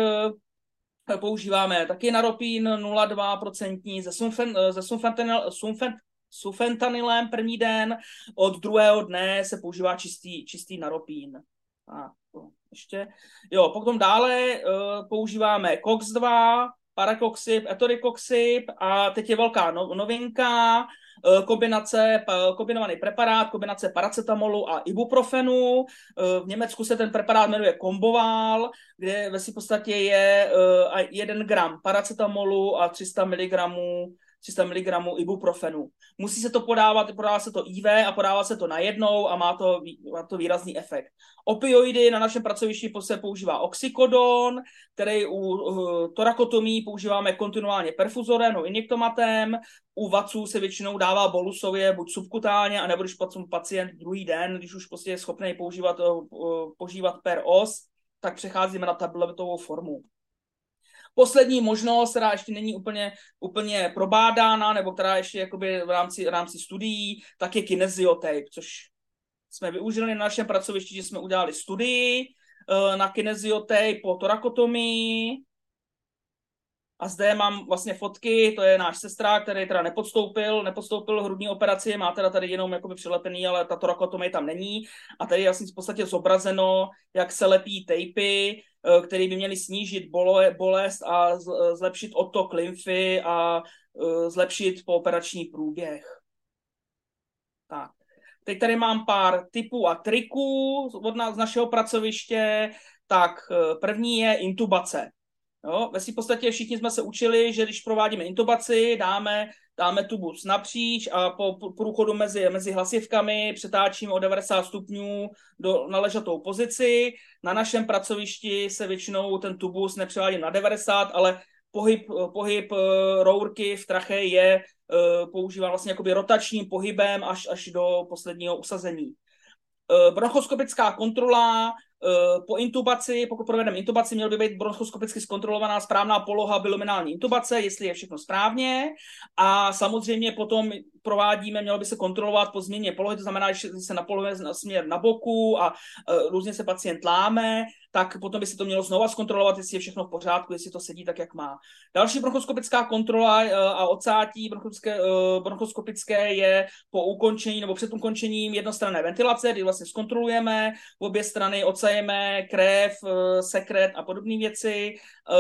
používáme taky naropín nula celá dva procenta ze, sunfen, ze sunfentanil, sunfen, sufentanilem první den, od druhého dne se používá čistý, čistý naropín. A ještě. Jo, potom dále uh, používáme C O X dva, Paracoxib, Etoricoxib a teď je velká no, novinka, uh, kombinace, uh, kombinovaný preparát, kombinace paracetamolu a ibuprofenu. Uh, v Německu se ten preparát jmenuje Comboval, kde ve v podstatě je uh, jeden gram paracetamolu a tři sta miligramů tři sta miligramů ibuprofenu. Musí se to podávat, podává se to I V a podává se to najednou a má to, má to výrazný efekt. Opioidy na našem pracovišti se používá oxykodon, který u uh, torakotomí používáme kontinuálně perfuzorem, no injektomatem. U vaců se většinou dává bolusově, buď subkutálně, anebo když pacient druhý den, když už prostě je schopný používat, uh, požívat per os, tak přecházíme na tabletovou formu. Poslední možnost, která ještě není úplně, úplně probádána, nebo která ještě jakoby v rámci, v rámci studií, tak je kineziotape, což jsme využili na našem pracovišti, že jsme udělali studii na kineziotape po torakotomii. A zde mám vlastně fotky, to je náš sestra, který teda nepodstoupil, nepodstoupil hrudní operaci, má teda tady jenom jakoby přilepený, ale ta torakotomie tam není. A tady je vlastně v podstatě zobrazeno, jak se lepí tejpy, které by měly snížit bolest a zlepšit odtok lymfy a zlepšit pooperační průběh. Tak. Teď tady mám pár tipů a triků od nás, z našeho pracoviště. Tak první je intubace. Jo, ve v podstatě všichni jsme se učili, že když provádíme intubaci, dáme, dáme tubus napříč a po průchodu mezi, mezi hlasivkami přetáčíme o devadesát stupňů do, na ležatou pozici. Na našem pracovišti se většinou ten tubus nepřevádí na devadesát, ale pohyb, pohyb rourky v trache je používán vlastně jakoby rotačním pohybem až, až do posledního usazení. Bronchoskopická kontrola po intubaci, pokud provedeme intubaci, měl by být bronchoskopicky zkontrolovaná správná poloha biluminální intubace, jestli je všechno správně, a samozřejmě potom provádíme, mělo by se kontrolovat po změně polohy, to znamená, že se napoluje na směr na boku a různě se pacient láme, tak potom by se to mělo znova zkontrolovat, jestli je všechno v pořádku, jestli to sedí tak, jak má. Další bronchoskopická kontrola a odsátí bronchoskopické, bronchoskopické je po ukončení nebo před ukončením jednostranné ventilace, kdy vlastně zkontrolujeme obě strany, odsajeme krev, sekret a podobné věci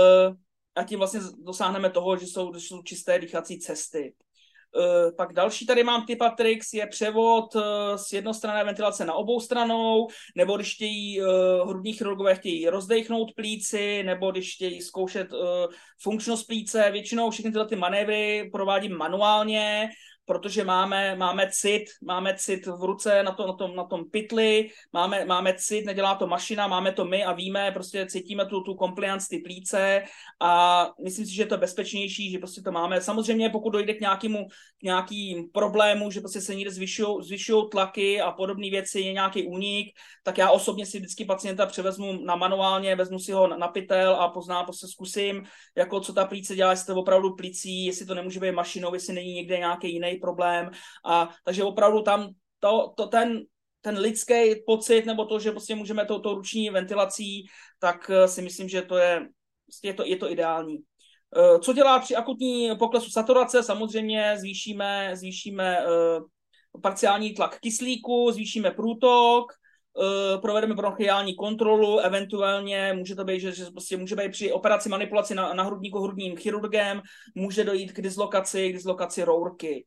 a tím vlastně dosáhneme toho, že jsou, že jsou čisté dýchací cesty. Uh, pak další tady mám tip a tricks, je převod uh, z jednostranné ventilace na obou stranou, nebo když chtějí uh, hrudní chirurgové chtějí rozdechnout plíci, nebo když chtějí zkoušet uh, funkčnost plíce. Většinou všechny tyhle ty manévry provádím manuálně, protože máme, máme cit, máme cit v ruce na, to, na, tom, na tom pytli, máme, máme cit, nedělá to mašina, máme to my a víme, prostě cítíme tu, tu compliance, ty plíce a myslím si, že to je bezpečnější, že prostě to máme. Samozřejmě pokud dojde k nějakému, k nějakým problému, že prostě se někde zvyšují tlaky a podobné věci, je nějaký únik, tak já osobně si vždycky pacienta převezmu na manuálně, vezmu si ho na, na pytel a poznám, prostě zkusím, jako co ta plíce dělá, jestli to opravdu plící, jestli to nemůže být mašinou, jestli není někde nějaký jiný problém. A takže opravdu tam to, to ten, ten lidský pocit, nebo to, že prostě můžeme tou to ruční ventilací, tak si myslím, že to je, je, to, je to ideální. Co dělá při akutní poklesu saturace? Samozřejmě zvýšíme, zvýšíme uh, parciální tlak kyslíku, zvýšíme průtok, uh, provedeme bronchiální kontrolu, eventuálně může to být, že, že prostě může být při operaci manipulaci na, na hrudníku hrudním chirurgem, může dojít k dislokaci, k dislokaci rourky.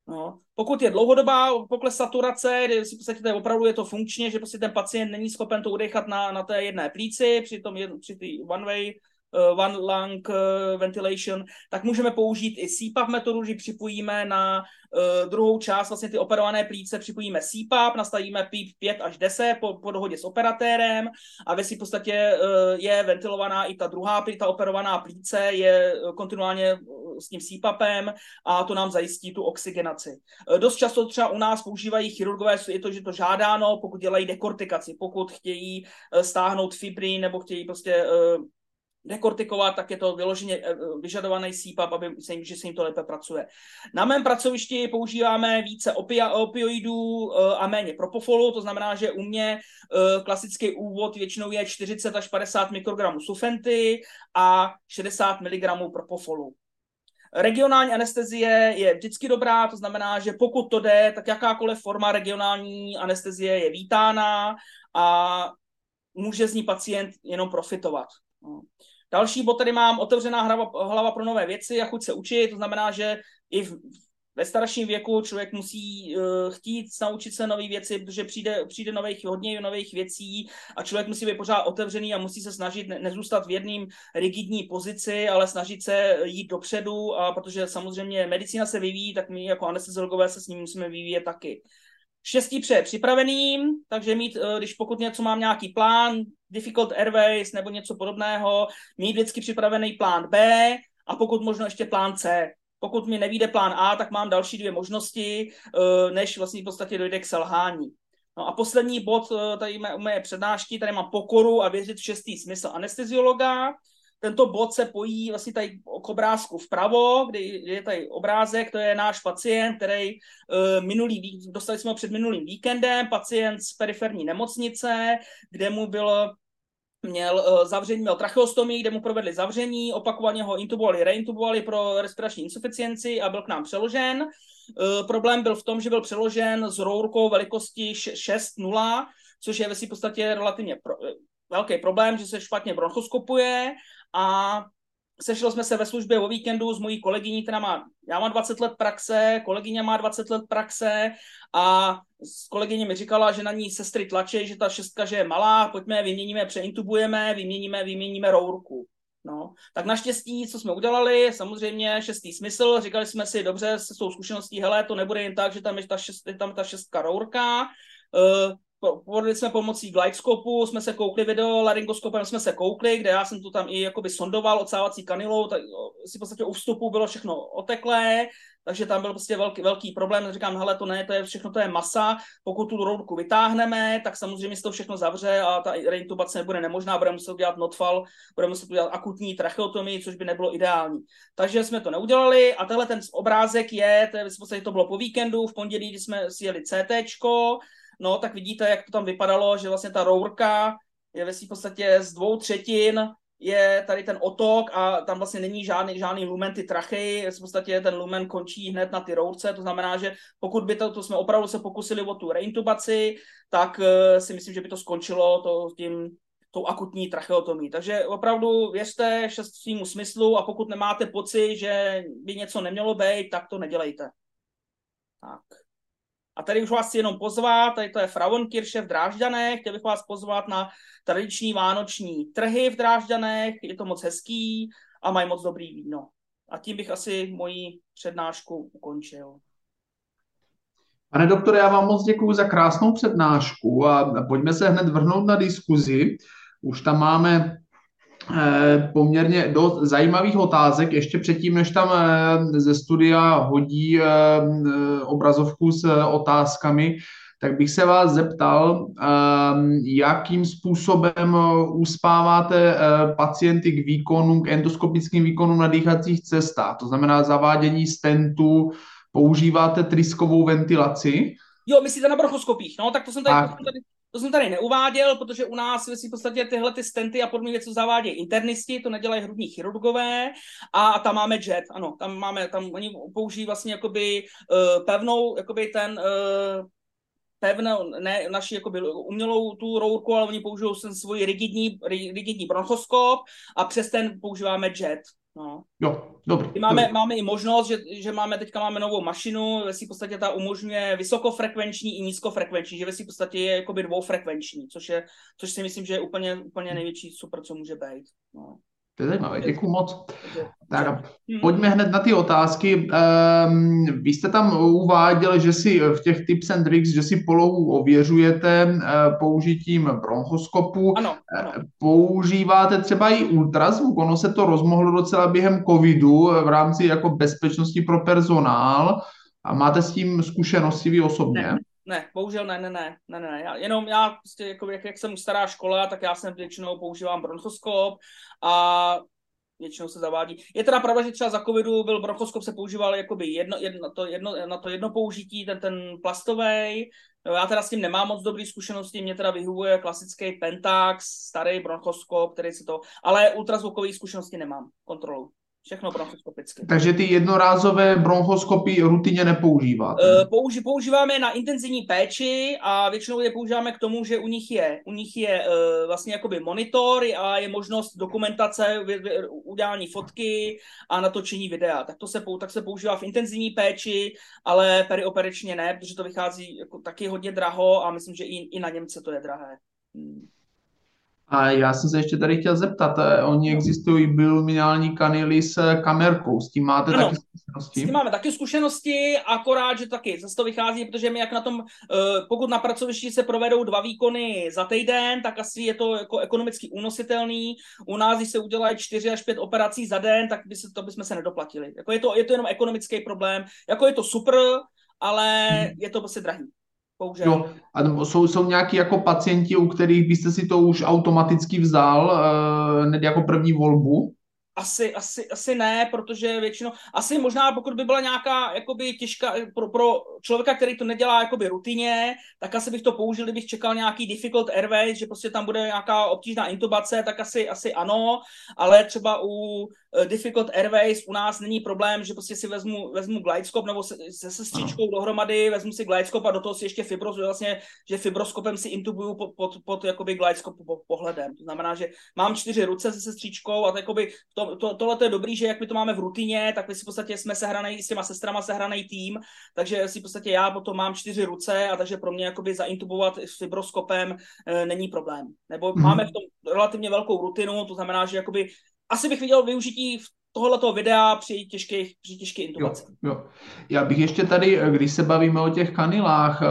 No. Pokud je dlouhodobá pokles saturace, kdy si prostě to je opravdu je to funkčně, že prostě ten pacient není schopen to udechat na, na té jedné plíci, při tom při té one way, uh, one lung uh, ventilation, tak můžeme použít i C PAP metodu, že připojíme na uh, druhou část, vlastně ty operované plíce, připojíme C PAP, nastavíme P I P pět až deset po, po dohodě s operatérem a ve si v podstatě uh, je ventilovaná i ta druhá, ta operovaná plíce je kontinuálně s tím C PAPem a to nám zajistí tu oxygenaci. Dost často třeba u nás používají chirurgové, je to, že to žádáno, pokud dělají dekortikaci, pokud chtějí stáhnout fibrin nebo chtějí prostě dekortikovat, tak je to vyloženě vyžadovaný C PAP, aby se jim, že se jim to lépe pracuje. Na mém pracovišti používáme více opi- opioidů a méně propofolu, to znamená, že u mě klasický úvod většinou je čtyřicet až padesát mikrogramů sufenty a šedesát miligramů propofolu. Regionální anestezie je vždycky dobrá, to znamená, že pokud to jde, tak jakákoliv forma regionální anestezie je vítána a může z ní pacient jenom profitovat. Další bod tady mám, otevřená hlava, hlava pro nové věci a chuť se učit, to znamená, že i v, ve starším věku člověk musí uh, chtít naučit se nové věci, protože přijde, přijde nových, hodně nových věcí a člověk musí být pořád otevřený a musí se snažit ne, nezůstat v jedné rigidní pozici, ale snažit se jít dopředu, a protože samozřejmě medicína se vyvíjí, tak my jako anesteziologové se s ním musíme vyvíjet taky. Štěstí přeje připraveným, takže mít, když pokud něco mám nějaký plán, difficult airways nebo něco podobného, mít vždycky připravený plán B a pokud možno ještě plán C. Pokud mi nevyjde plán A, tak mám další dvě možnosti, než vlastně v podstatě dojde k selhání. No a poslední bod tady u mé přednášky, tady mám pokoru a věřit v šestý smysl anesteziologa. Tento bod se pojí vlastně tady k obrázku vpravo, kdy je tady obrázek, to je náš pacient, který uh, minulý, dostali jsme ho před minulým víkendem, pacient z periferní nemocnice, kde mu bylo měl uh, zavření, měl tracheostomii, kde mu provedli zavření, opakovaně ho intubovali, reintubovali pro respirační insuficienci a byl k nám přeložen. Uh, problém byl v tom, že byl přeložen s rourkou velikosti šest nula, což je ve v podstatě relativně pro, velký problém, že se špatně bronchoskopuje a sešli jsme se ve službě o víkendu s mojí kolegyní, která má, já mám dvacet let praxe, kolegyně má dvacet let praxe a kolegyně mi říkala, že na ní sestry tlačí, že ta šestka, že je malá, pojďme, vyměníme, přeintubujeme, vyměníme, vyměníme rourku. No, tak naštěstí, co jsme udělali, samozřejmě šestý smysl, říkali jsme si, dobře, s tou zkušeností, hele, to nebude jen tak, že tam je ta, šest, je tam ta šestka rourka, uh, Povodili jsme pomocí glidescopu, jsme se koukli video, laryngoskopem jsme se koukli, kde já jsem to tam i jakoby sondoval odsávací kanilou, tak si v podstatě u vstupu bylo všechno oteklé, takže tam byl prostě velký, velký problém. Říkám, hele, to ne, to je všechno, to je masa, pokud tu rourku vytáhneme, tak samozřejmě se to všechno zavře a ta reintubace nebude nemožná, budeme muset udělat notfal, budeme muset udělat akutní tracheotomii, což by nebylo ideální. Takže jsme to neudělali a tenhle ten obrázek je, to je v podstatě to bylo po víkendu, v pondělí, kdy jsme si jeli CTčko, no, tak vidíte, jak to tam vypadalo, že vlastně ta rourka je ve v podstatě z dvou třetin je tady ten otok a tam vlastně není žádný, žádný lumen ty trachei, v podstatě ten lumen končí hned na ty rource, to znamená, že pokud by to, to jsme opravdu se pokusili o tu reintubaci, tak uh, si myslím, že by to skončilo to tím, tou akutní tracheotomii. Takže opravdu věřte svýmu smyslu a pokud nemáte pocit, že by něco nemělo být, tak to nedělejte. Tak. A tady už vás chci jenom pozvat, tady to je Frauenkirche v Drážďanech, chtěl bych vás pozvat na tradiční vánoční trhy v Drážďanech, je to moc hezký a mají moc dobrý víno. A tím bych asi moji přednášku ukončil. Pane doktore, já vám moc děkuji za krásnou přednášku a pojďme se hned vrhnout na diskuzi. Už tam máme poměrně dost zajímavých otázek. Ještě předtím, než tam ze studia hodí obrazovku s otázkami, tak bych se vás zeptal, jakým způsobem uspáváte pacienty k výkonu, k endoskopickým výkonům na dýchacích cestách. To znamená zavádění stentů, používáte tryskovou ventilaci? Jo, myslíte na bronchoskopích, no, tak to jsem tady, to jsem tady, to jsem tady neuváděl, protože u nás v podstatě tyhle ty stenty a podobné věci zavádějí internisti, to nedělají hrudní chirurgové a tam máme jet, ano, tam máme, tam oni použijí vlastně jakoby uh, pevnou, jakoby ten uh, pevnou, ne naši jakoby umělou tu rourku, ale oni použijou ten svůj rigidní, rigidní bronchoskop a přes ten používáme jet. No. Jo, dobrý, dobrý. Máme, máme i možnost, že, že máme teďka máme novou mašinu, ve si v podstatě ta umožňuje vysokofrekvenční i nízkofrekvenční, že ve si v podstatě je jakoby dvoufrekvenční, což, je, což si myslím, že je úplně, úplně největší super, co může být. No. To je zajímavé, děkuji moc. Takže, Tak že, a pojďme hned na ty otázky. Um, vy jste tam uváděl, že si v těch tips and tricks, že si polohu ověřujete uh, použitím bronchoskopu. ano, ano. Používáte třeba i ultrazvuk? Ono se to rozmohlo docela během covidu v rámci jako bezpečnosti pro personál. A máte s tím zkušenosti vy osobně? Ne, ne, bohužel ne, ne, ne, ne, ne. Já, jenom já, prostě, jako, jak, jak jsem stará škola, tak já jsem většinou používám bronchoskop a většinou se zavádí. Je teda pravda, že třeba za covidu byl bronchoskop se používal jakoby jedno, jedno, to jedno, na to jedno použití, ten, ten plastovej. Já teda s tím nemám moc dobrý zkušenosti, mě teda vyhovuje klasický Pentax, starý bronchoskop, který si to, ale ultrazvukové zkušenosti nemám, kontrolu. Všechno bronchoskopicky. Takže ty jednorázové bronchoskopy rutině nepoužíváte? Použi, používáme je na intenzivní péči a většinou je používáme k tomu, že u nich je, u nich je uh, vlastně jakoby monitor a je možnost dokumentace, udělání fotky a natočení videa. Tak to se, tak se používá v intenzivní péči, ale perioperačně ne, protože to vychází jako taky hodně draho a myslím, že i, i na Němce to je drahé. Hmm. A já jsem se ještě tady chtěl zeptat, oni existují biluminální kanily s kamerkou, s tím máte ano, taky zkušenosti? S tím máme taky zkušenosti, akorát, že taky zase to vychází, protože my jak na tom, pokud na pracovišti se provedou dva výkony za týden, tak asi je to jako ekonomicky únositelný. U nás, když se udělají čtyři až pět operací za den, tak by se, to bychom se nedoplatili. Jako je, to, je to jenom ekonomický problém. Jako je to super, ale hmm. je to prostě drahý. Bohužel. Jo, a jsou, jsou nějaký jako pacienti, u kterých byste si to už automaticky vzal uh, jako první volbu? Asi, asi, asi ne, protože většinou, asi možná pokud by byla nějaká jakoby těžká, pro, pro člověka, který to nedělá jakoby rutině, tak asi bych to použil, kdybych čekal nějaký difficult airways, že prostě tam bude nějaká obtížná intubace, tak asi, asi ano, ale třeba u uh, difficult airways u nás není problém, že prostě si vezmu, vezmu glidescope nebo se, se sestřičkou ano. dohromady, vezmu si glidescope a do toho si ještě fibros, vlastně, že fibroskopem si intubuju pod, pod, pod jakoby glidescope pohledem. To znamená, že mám čtyři ruce se sestřičkou a to jakoby to, To, tohle to je dobrý, že jak my to máme v rutině, tak my si v podstatě jsme sehranej s těma sestrama sehranej tým, takže si v podstatě já potom mám čtyři ruce a takže pro mě jakoby zaintubovat s fibroskopem e, není problém. Nebo mm. máme v tom relativně velkou rutinu, to znamená, že jakoby asi bych viděl využití v tohoto videa při těžkých, při těžké intubaci. Jo, jo. Já bych ještě tady, když se bavíme o těch kanylách,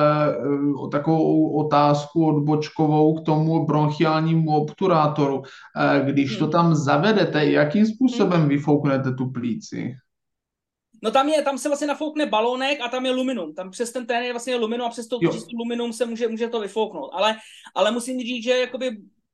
o takovou otázku odbočkovou k tomu bronchiálnímu obturátoru. Když hmm. to tam zavedete, jakým způsobem hmm. vyfouknete tu plíci? No tam, je, tam se vlastně nafoukne balónek a tam je luminum. Tam přes ten ten je vlastně luminum a přes to, přes to luminum se může, může to vyfouknout. Ale, ale musím říct, že jakoby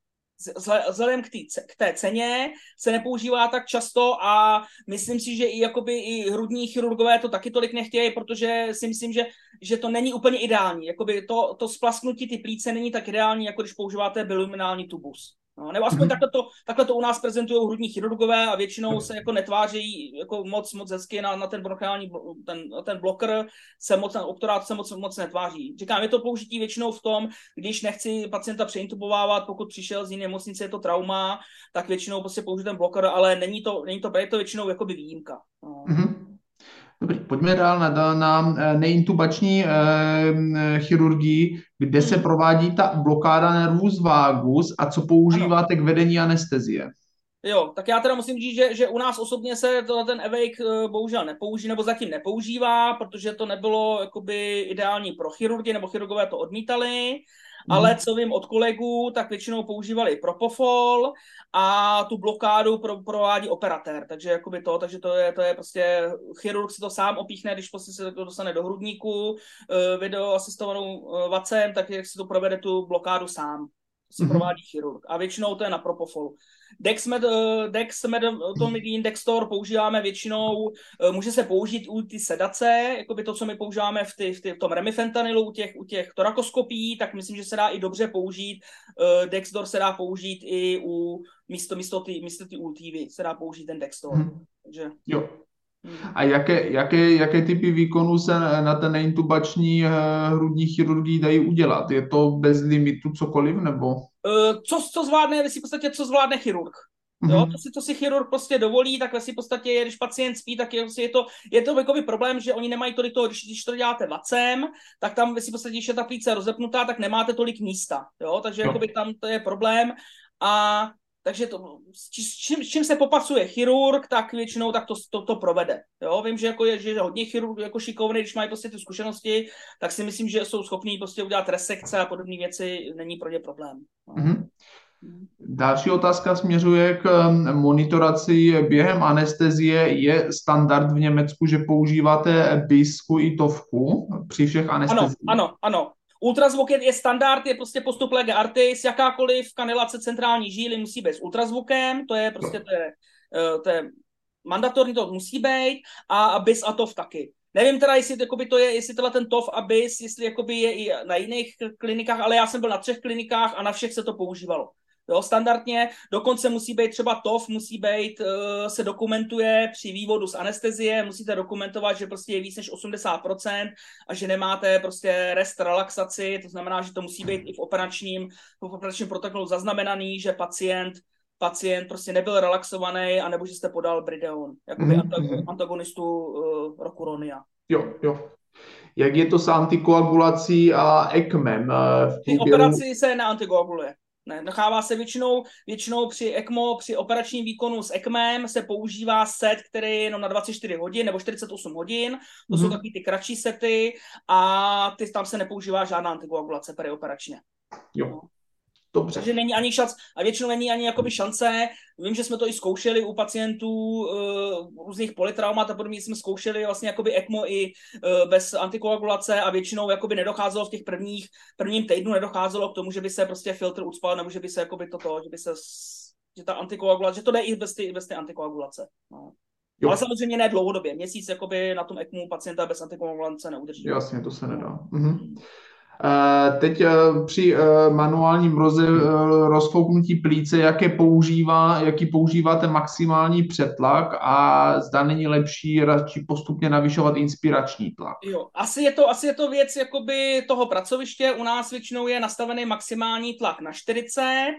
vzhledem k, tý, k té ceně se nepoužívá tak často a myslím si, že i, jakoby, i hrudní chirurgové to taky tolik nechtějí, protože si myslím, že, že to není úplně ideální. Jakoby to, to splasknutí ty plíce není tak ideální, jako když používáte biluminální tubus. No, nebo aspoň mm-hmm. takhle, to, takhle to u nás prezentují hrudní chirurgové a většinou se jako netváří jako moc, moc hezky na, na ten bronchiální, ten, ten bloker se moc, ten obturát se moc, moc netváří. Říkám, je to použití většinou v tom, když nechci pacienta přeintubovávat, pokud přišel z jiné nemocnice, je to trauma, tak většinou prostě použiju ten bloker, ale není to, není to, je to většinou jakoby výjimka. No. Mm-hmm. Dobrý, pojďme dál na, na neintubační eh, chirurgii, kde se provádí ta blokáda nervus vagus a co používáte ano. k vedení anestezie. Jo, tak já teda musím říct, že, že u nás osobně se to, ten Awake bohužel nepoužívá, nebo zatím nepoužívá, protože to nebylo jakoby ideální pro chirurgy, nebo chirurgové to odmítali. Ale co vím od kolegů, tak většinou používali propofol a tu blokádu pro, provádí operatér. Takže jakoby to, takže to je, to je prostě, chirurg si to sám opíchne, když prostě se to dostane do hrudníku, video asistovanou vacem, tak jak si to provede tu blokádu sám. To si mm-hmm. provádí chirurg. A většinou to je na propofolu. Dexmed, Dexmedetomidine, Dextor používáme většinou, může se použít u ty sedace, jako by to, co my používáme v, ty, v, ty, v tom remifentanylu, u těch, u těch torakoskopií, tak myslím, že se dá i dobře použít. Dextor se dá použít i u místo, místo ty, místo ty ultivy, se dá použít ten Dextor. Hmm. Takže... Jo. A jaké, jaké, jaké typy výkonů se na ten intubační hrudní chirurgii dají udělat? Je to bez limitu cokoliv, nebo? Co, co zvládne, v podstatě co zvládne chirurg. Jo, Mhm. to si, to si chirurg prostě dovolí, tak si v podstatě, když pacient spí, tak je, je to, je to jakoby problém, že oni nemají tolik toho, když, když to děláte vacem, tak tam si v podstatě, když je ta plíce rozepnutá, tak nemáte tolik místa, jo, takže Jo. jakoby tam to je problém a takže to, s čím, s čím se popasuje chirurg, tak většinou tak to, to, to provede. Jo? Vím, že, jako je, že hodně chirurgů jako šikovný, když mají prostě ty zkušenosti, tak si myslím, že jsou schopní prostě udělat resekce a podobné věci, není pro ně problém. No. Mhm. Další otázka směřuje k um, monitoraci během anestezie. Je standard v Německu, že používáte bisku i tovku při všech Ano, anesteziích? ano, ano. Ultrazvuk je, je standard, je prostě postup lege artis, jakákoliv kanalace centrální žíly musí být s ultrazvukem, to je prostě, to je, eh, to je mandatorní, to musí být, a, a bis a tov taky. Nevím teda, jestli, jakoby to je, jestli teda ten tov a bis, jestli jakoby je i na jiných klinikách, ale já jsem byl na třech klinikách a na všech se to používalo. Jo, standardně, dokonce musí být třeba tov, musí být, uh, se dokumentuje při vývodu z anestezie, musíte dokumentovat, že prostě je víc než osmdesát procent a že nemáte prostě rest relaxaci, to znamená, že to musí být i v operačním, v operačním protokolu zaznamenaný, že pacient pacient prostě nebyl relaxovaný, anebo že jste podal Brideon, jakoby Mm-hmm. antagonistu uh, Rocuronia. Jo, jo. Jak je to s antikoagulací a ECMem v Při průběhu? operaci se neantikoaguluje. Ne, nechává se většinou, většinou při ECMO, při operačním výkonu s ECMem se používá set, který je jenom na dvacet čtyři hodin nebo čtyřicet osm hodin. To mm-hmm. jsou takový ty kratší sety a ty, tam se nepoužívá žádná antikoagulace perioperačně. Jo. No. Dobře. Takže není ani šance, a většinou není ani jakoby šance. Vím, že jsme to i zkoušeli u pacientů uh, různých polytraumat a podobně, jsme zkoušeli vlastně jakoby ECMO i uh, bez antikoagulace a většinou jakoby nedocházelo v těch prvních, prvním týdnu nedocházelo k tomu, že by se prostě filtr ucpal, nebo že by se jakoby toto, že by se, že ta antikoagulace, že to jde i bez ty, bez ty antikoagulace. No. Ale samozřejmě ne dlouhodobě. Měsíc jakoby na tom ECMu pacienta bez antikoagulace neudrží. Jasně, to se nedá. Mhm. Teď při manuálním rozfouknutí plíce, jaké používá, jaký používáte maximální přetlak a zda není lepší radši postupně navyšovat inspirační tlak? Jo, asi je to, asi je to věc jakoby toho pracoviště. U nás většinou je nastavený maximální tlak na čtyřicet.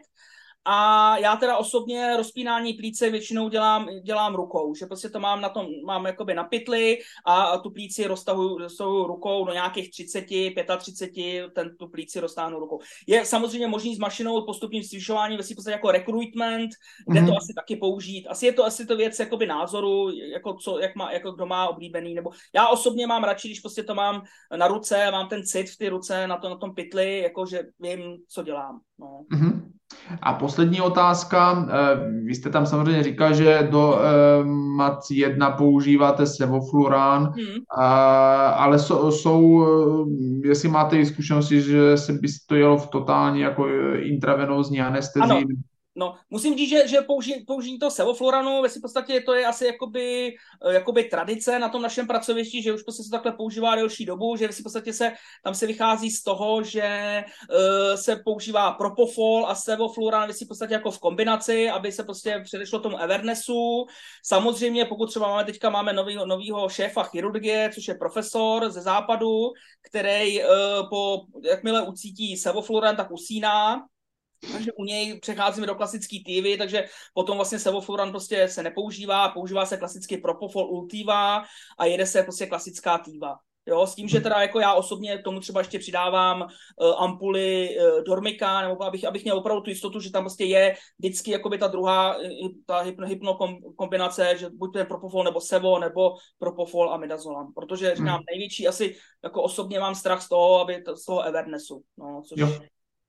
A já teda osobně rozpínání plíce většinou dělám, dělám rukou, že prostě to mám na tom, mám jakoby na pytli a tu plíci roztahuju, roztahuju rukou do nějakých třicet, třicet pět, ten, tu plíci roztáhnu rukou. Je samozřejmě možný s mašinou postupným zvyšováním, ve podstatě jako recruitment, kde mm-hmm. to asi taky použít. Asi je to asi to věc jakoby názoru, jako, co, jak má, jako kdo má oblíbený, nebo já osobně mám radši, když prostě to mám na ruce, mám ten cit v ty ruce na, to, na tom pytli, jako že vím, co dělám. No. Mm-hmm. A poslední otázka, vy jste tam samozřejmě říkal, že do M A C jedna používáte sevofluran, hmm. ale jsou, jsou, jestli máte zkušenosti, že se by to jelo v totálně jako intravenózní anestezii? Ano. No, musím říct, že, že použí, použití toho sevofluranu, v podstatě to je asi jakoby, jakoby tradice na tom našem pracovišti, že už prostě se takhle používá delší dobu, že v podstatě se, tam se vychází z toho, že uh, se používá propofol a sevofluran v podstatě jako v kombinaci, aby se prostě předešlo tomu awarenessu. Samozřejmě, pokud třeba máme teďka máme novýho, novýho šéfa chirurgie, což je profesor ze západu, který uh, po, jakmile ucítí sevofluran, tak usíná. Takže u něj přecházíme do klasické tívy, takže potom vlastně sevofluran prostě se nepoužívá, používá se klasicky propofol ultiva a jede se prostě klasická týva. Jo, s tím, že teda jako já osobně tomu třeba ještě přidávám uh, ampuly uh, dormika, nebo abych, abych měl opravdu tu jistotu, že tam prostě je vždycky jakoby ta druhá, ta hypno, hypno kombinace, že buď to je propofol nebo sevo, nebo propofol a midazolam. Protože říkám, hmm. největší asi jako osobně mám strach z toho, aby to, z toho awarenessu, no, což... Jo.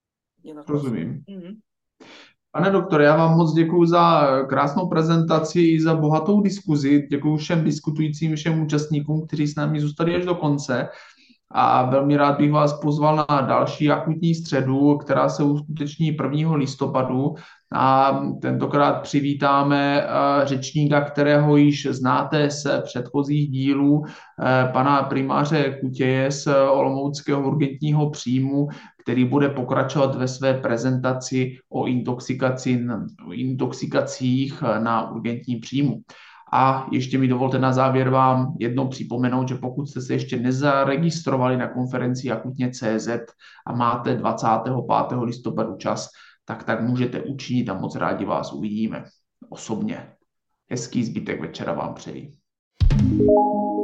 Rozumím. Mm-hmm. Pane doktore, já vám moc děkuji za krásnou prezentaci i za bohatou diskuzi. Děkuji všem diskutujícím, všem účastníkům, kteří s námi zůstali až do konce. A velmi rád bych vás pozval na další akutní středu, která se uskuteční prvního listopadu. A tentokrát přivítáme řečníka, kterého již znáte z předchozích dílů, pana primáře Kutěje z olomouckého urgentního příjmu, který bude pokračovat ve své prezentaci o intoxikaci, o intoxikacích na urgentním příjmu. A ještě mi dovolte na závěr vám jednou připomenout, že pokud jste se ještě nezaregistrovali na konferenci akutně tečka cé zet a máte dvacátého pátého listopadu čas, tak tak můžete učinit a moc rádi vás uvidíme. osobně. Hezký zbytek večera vám přeji.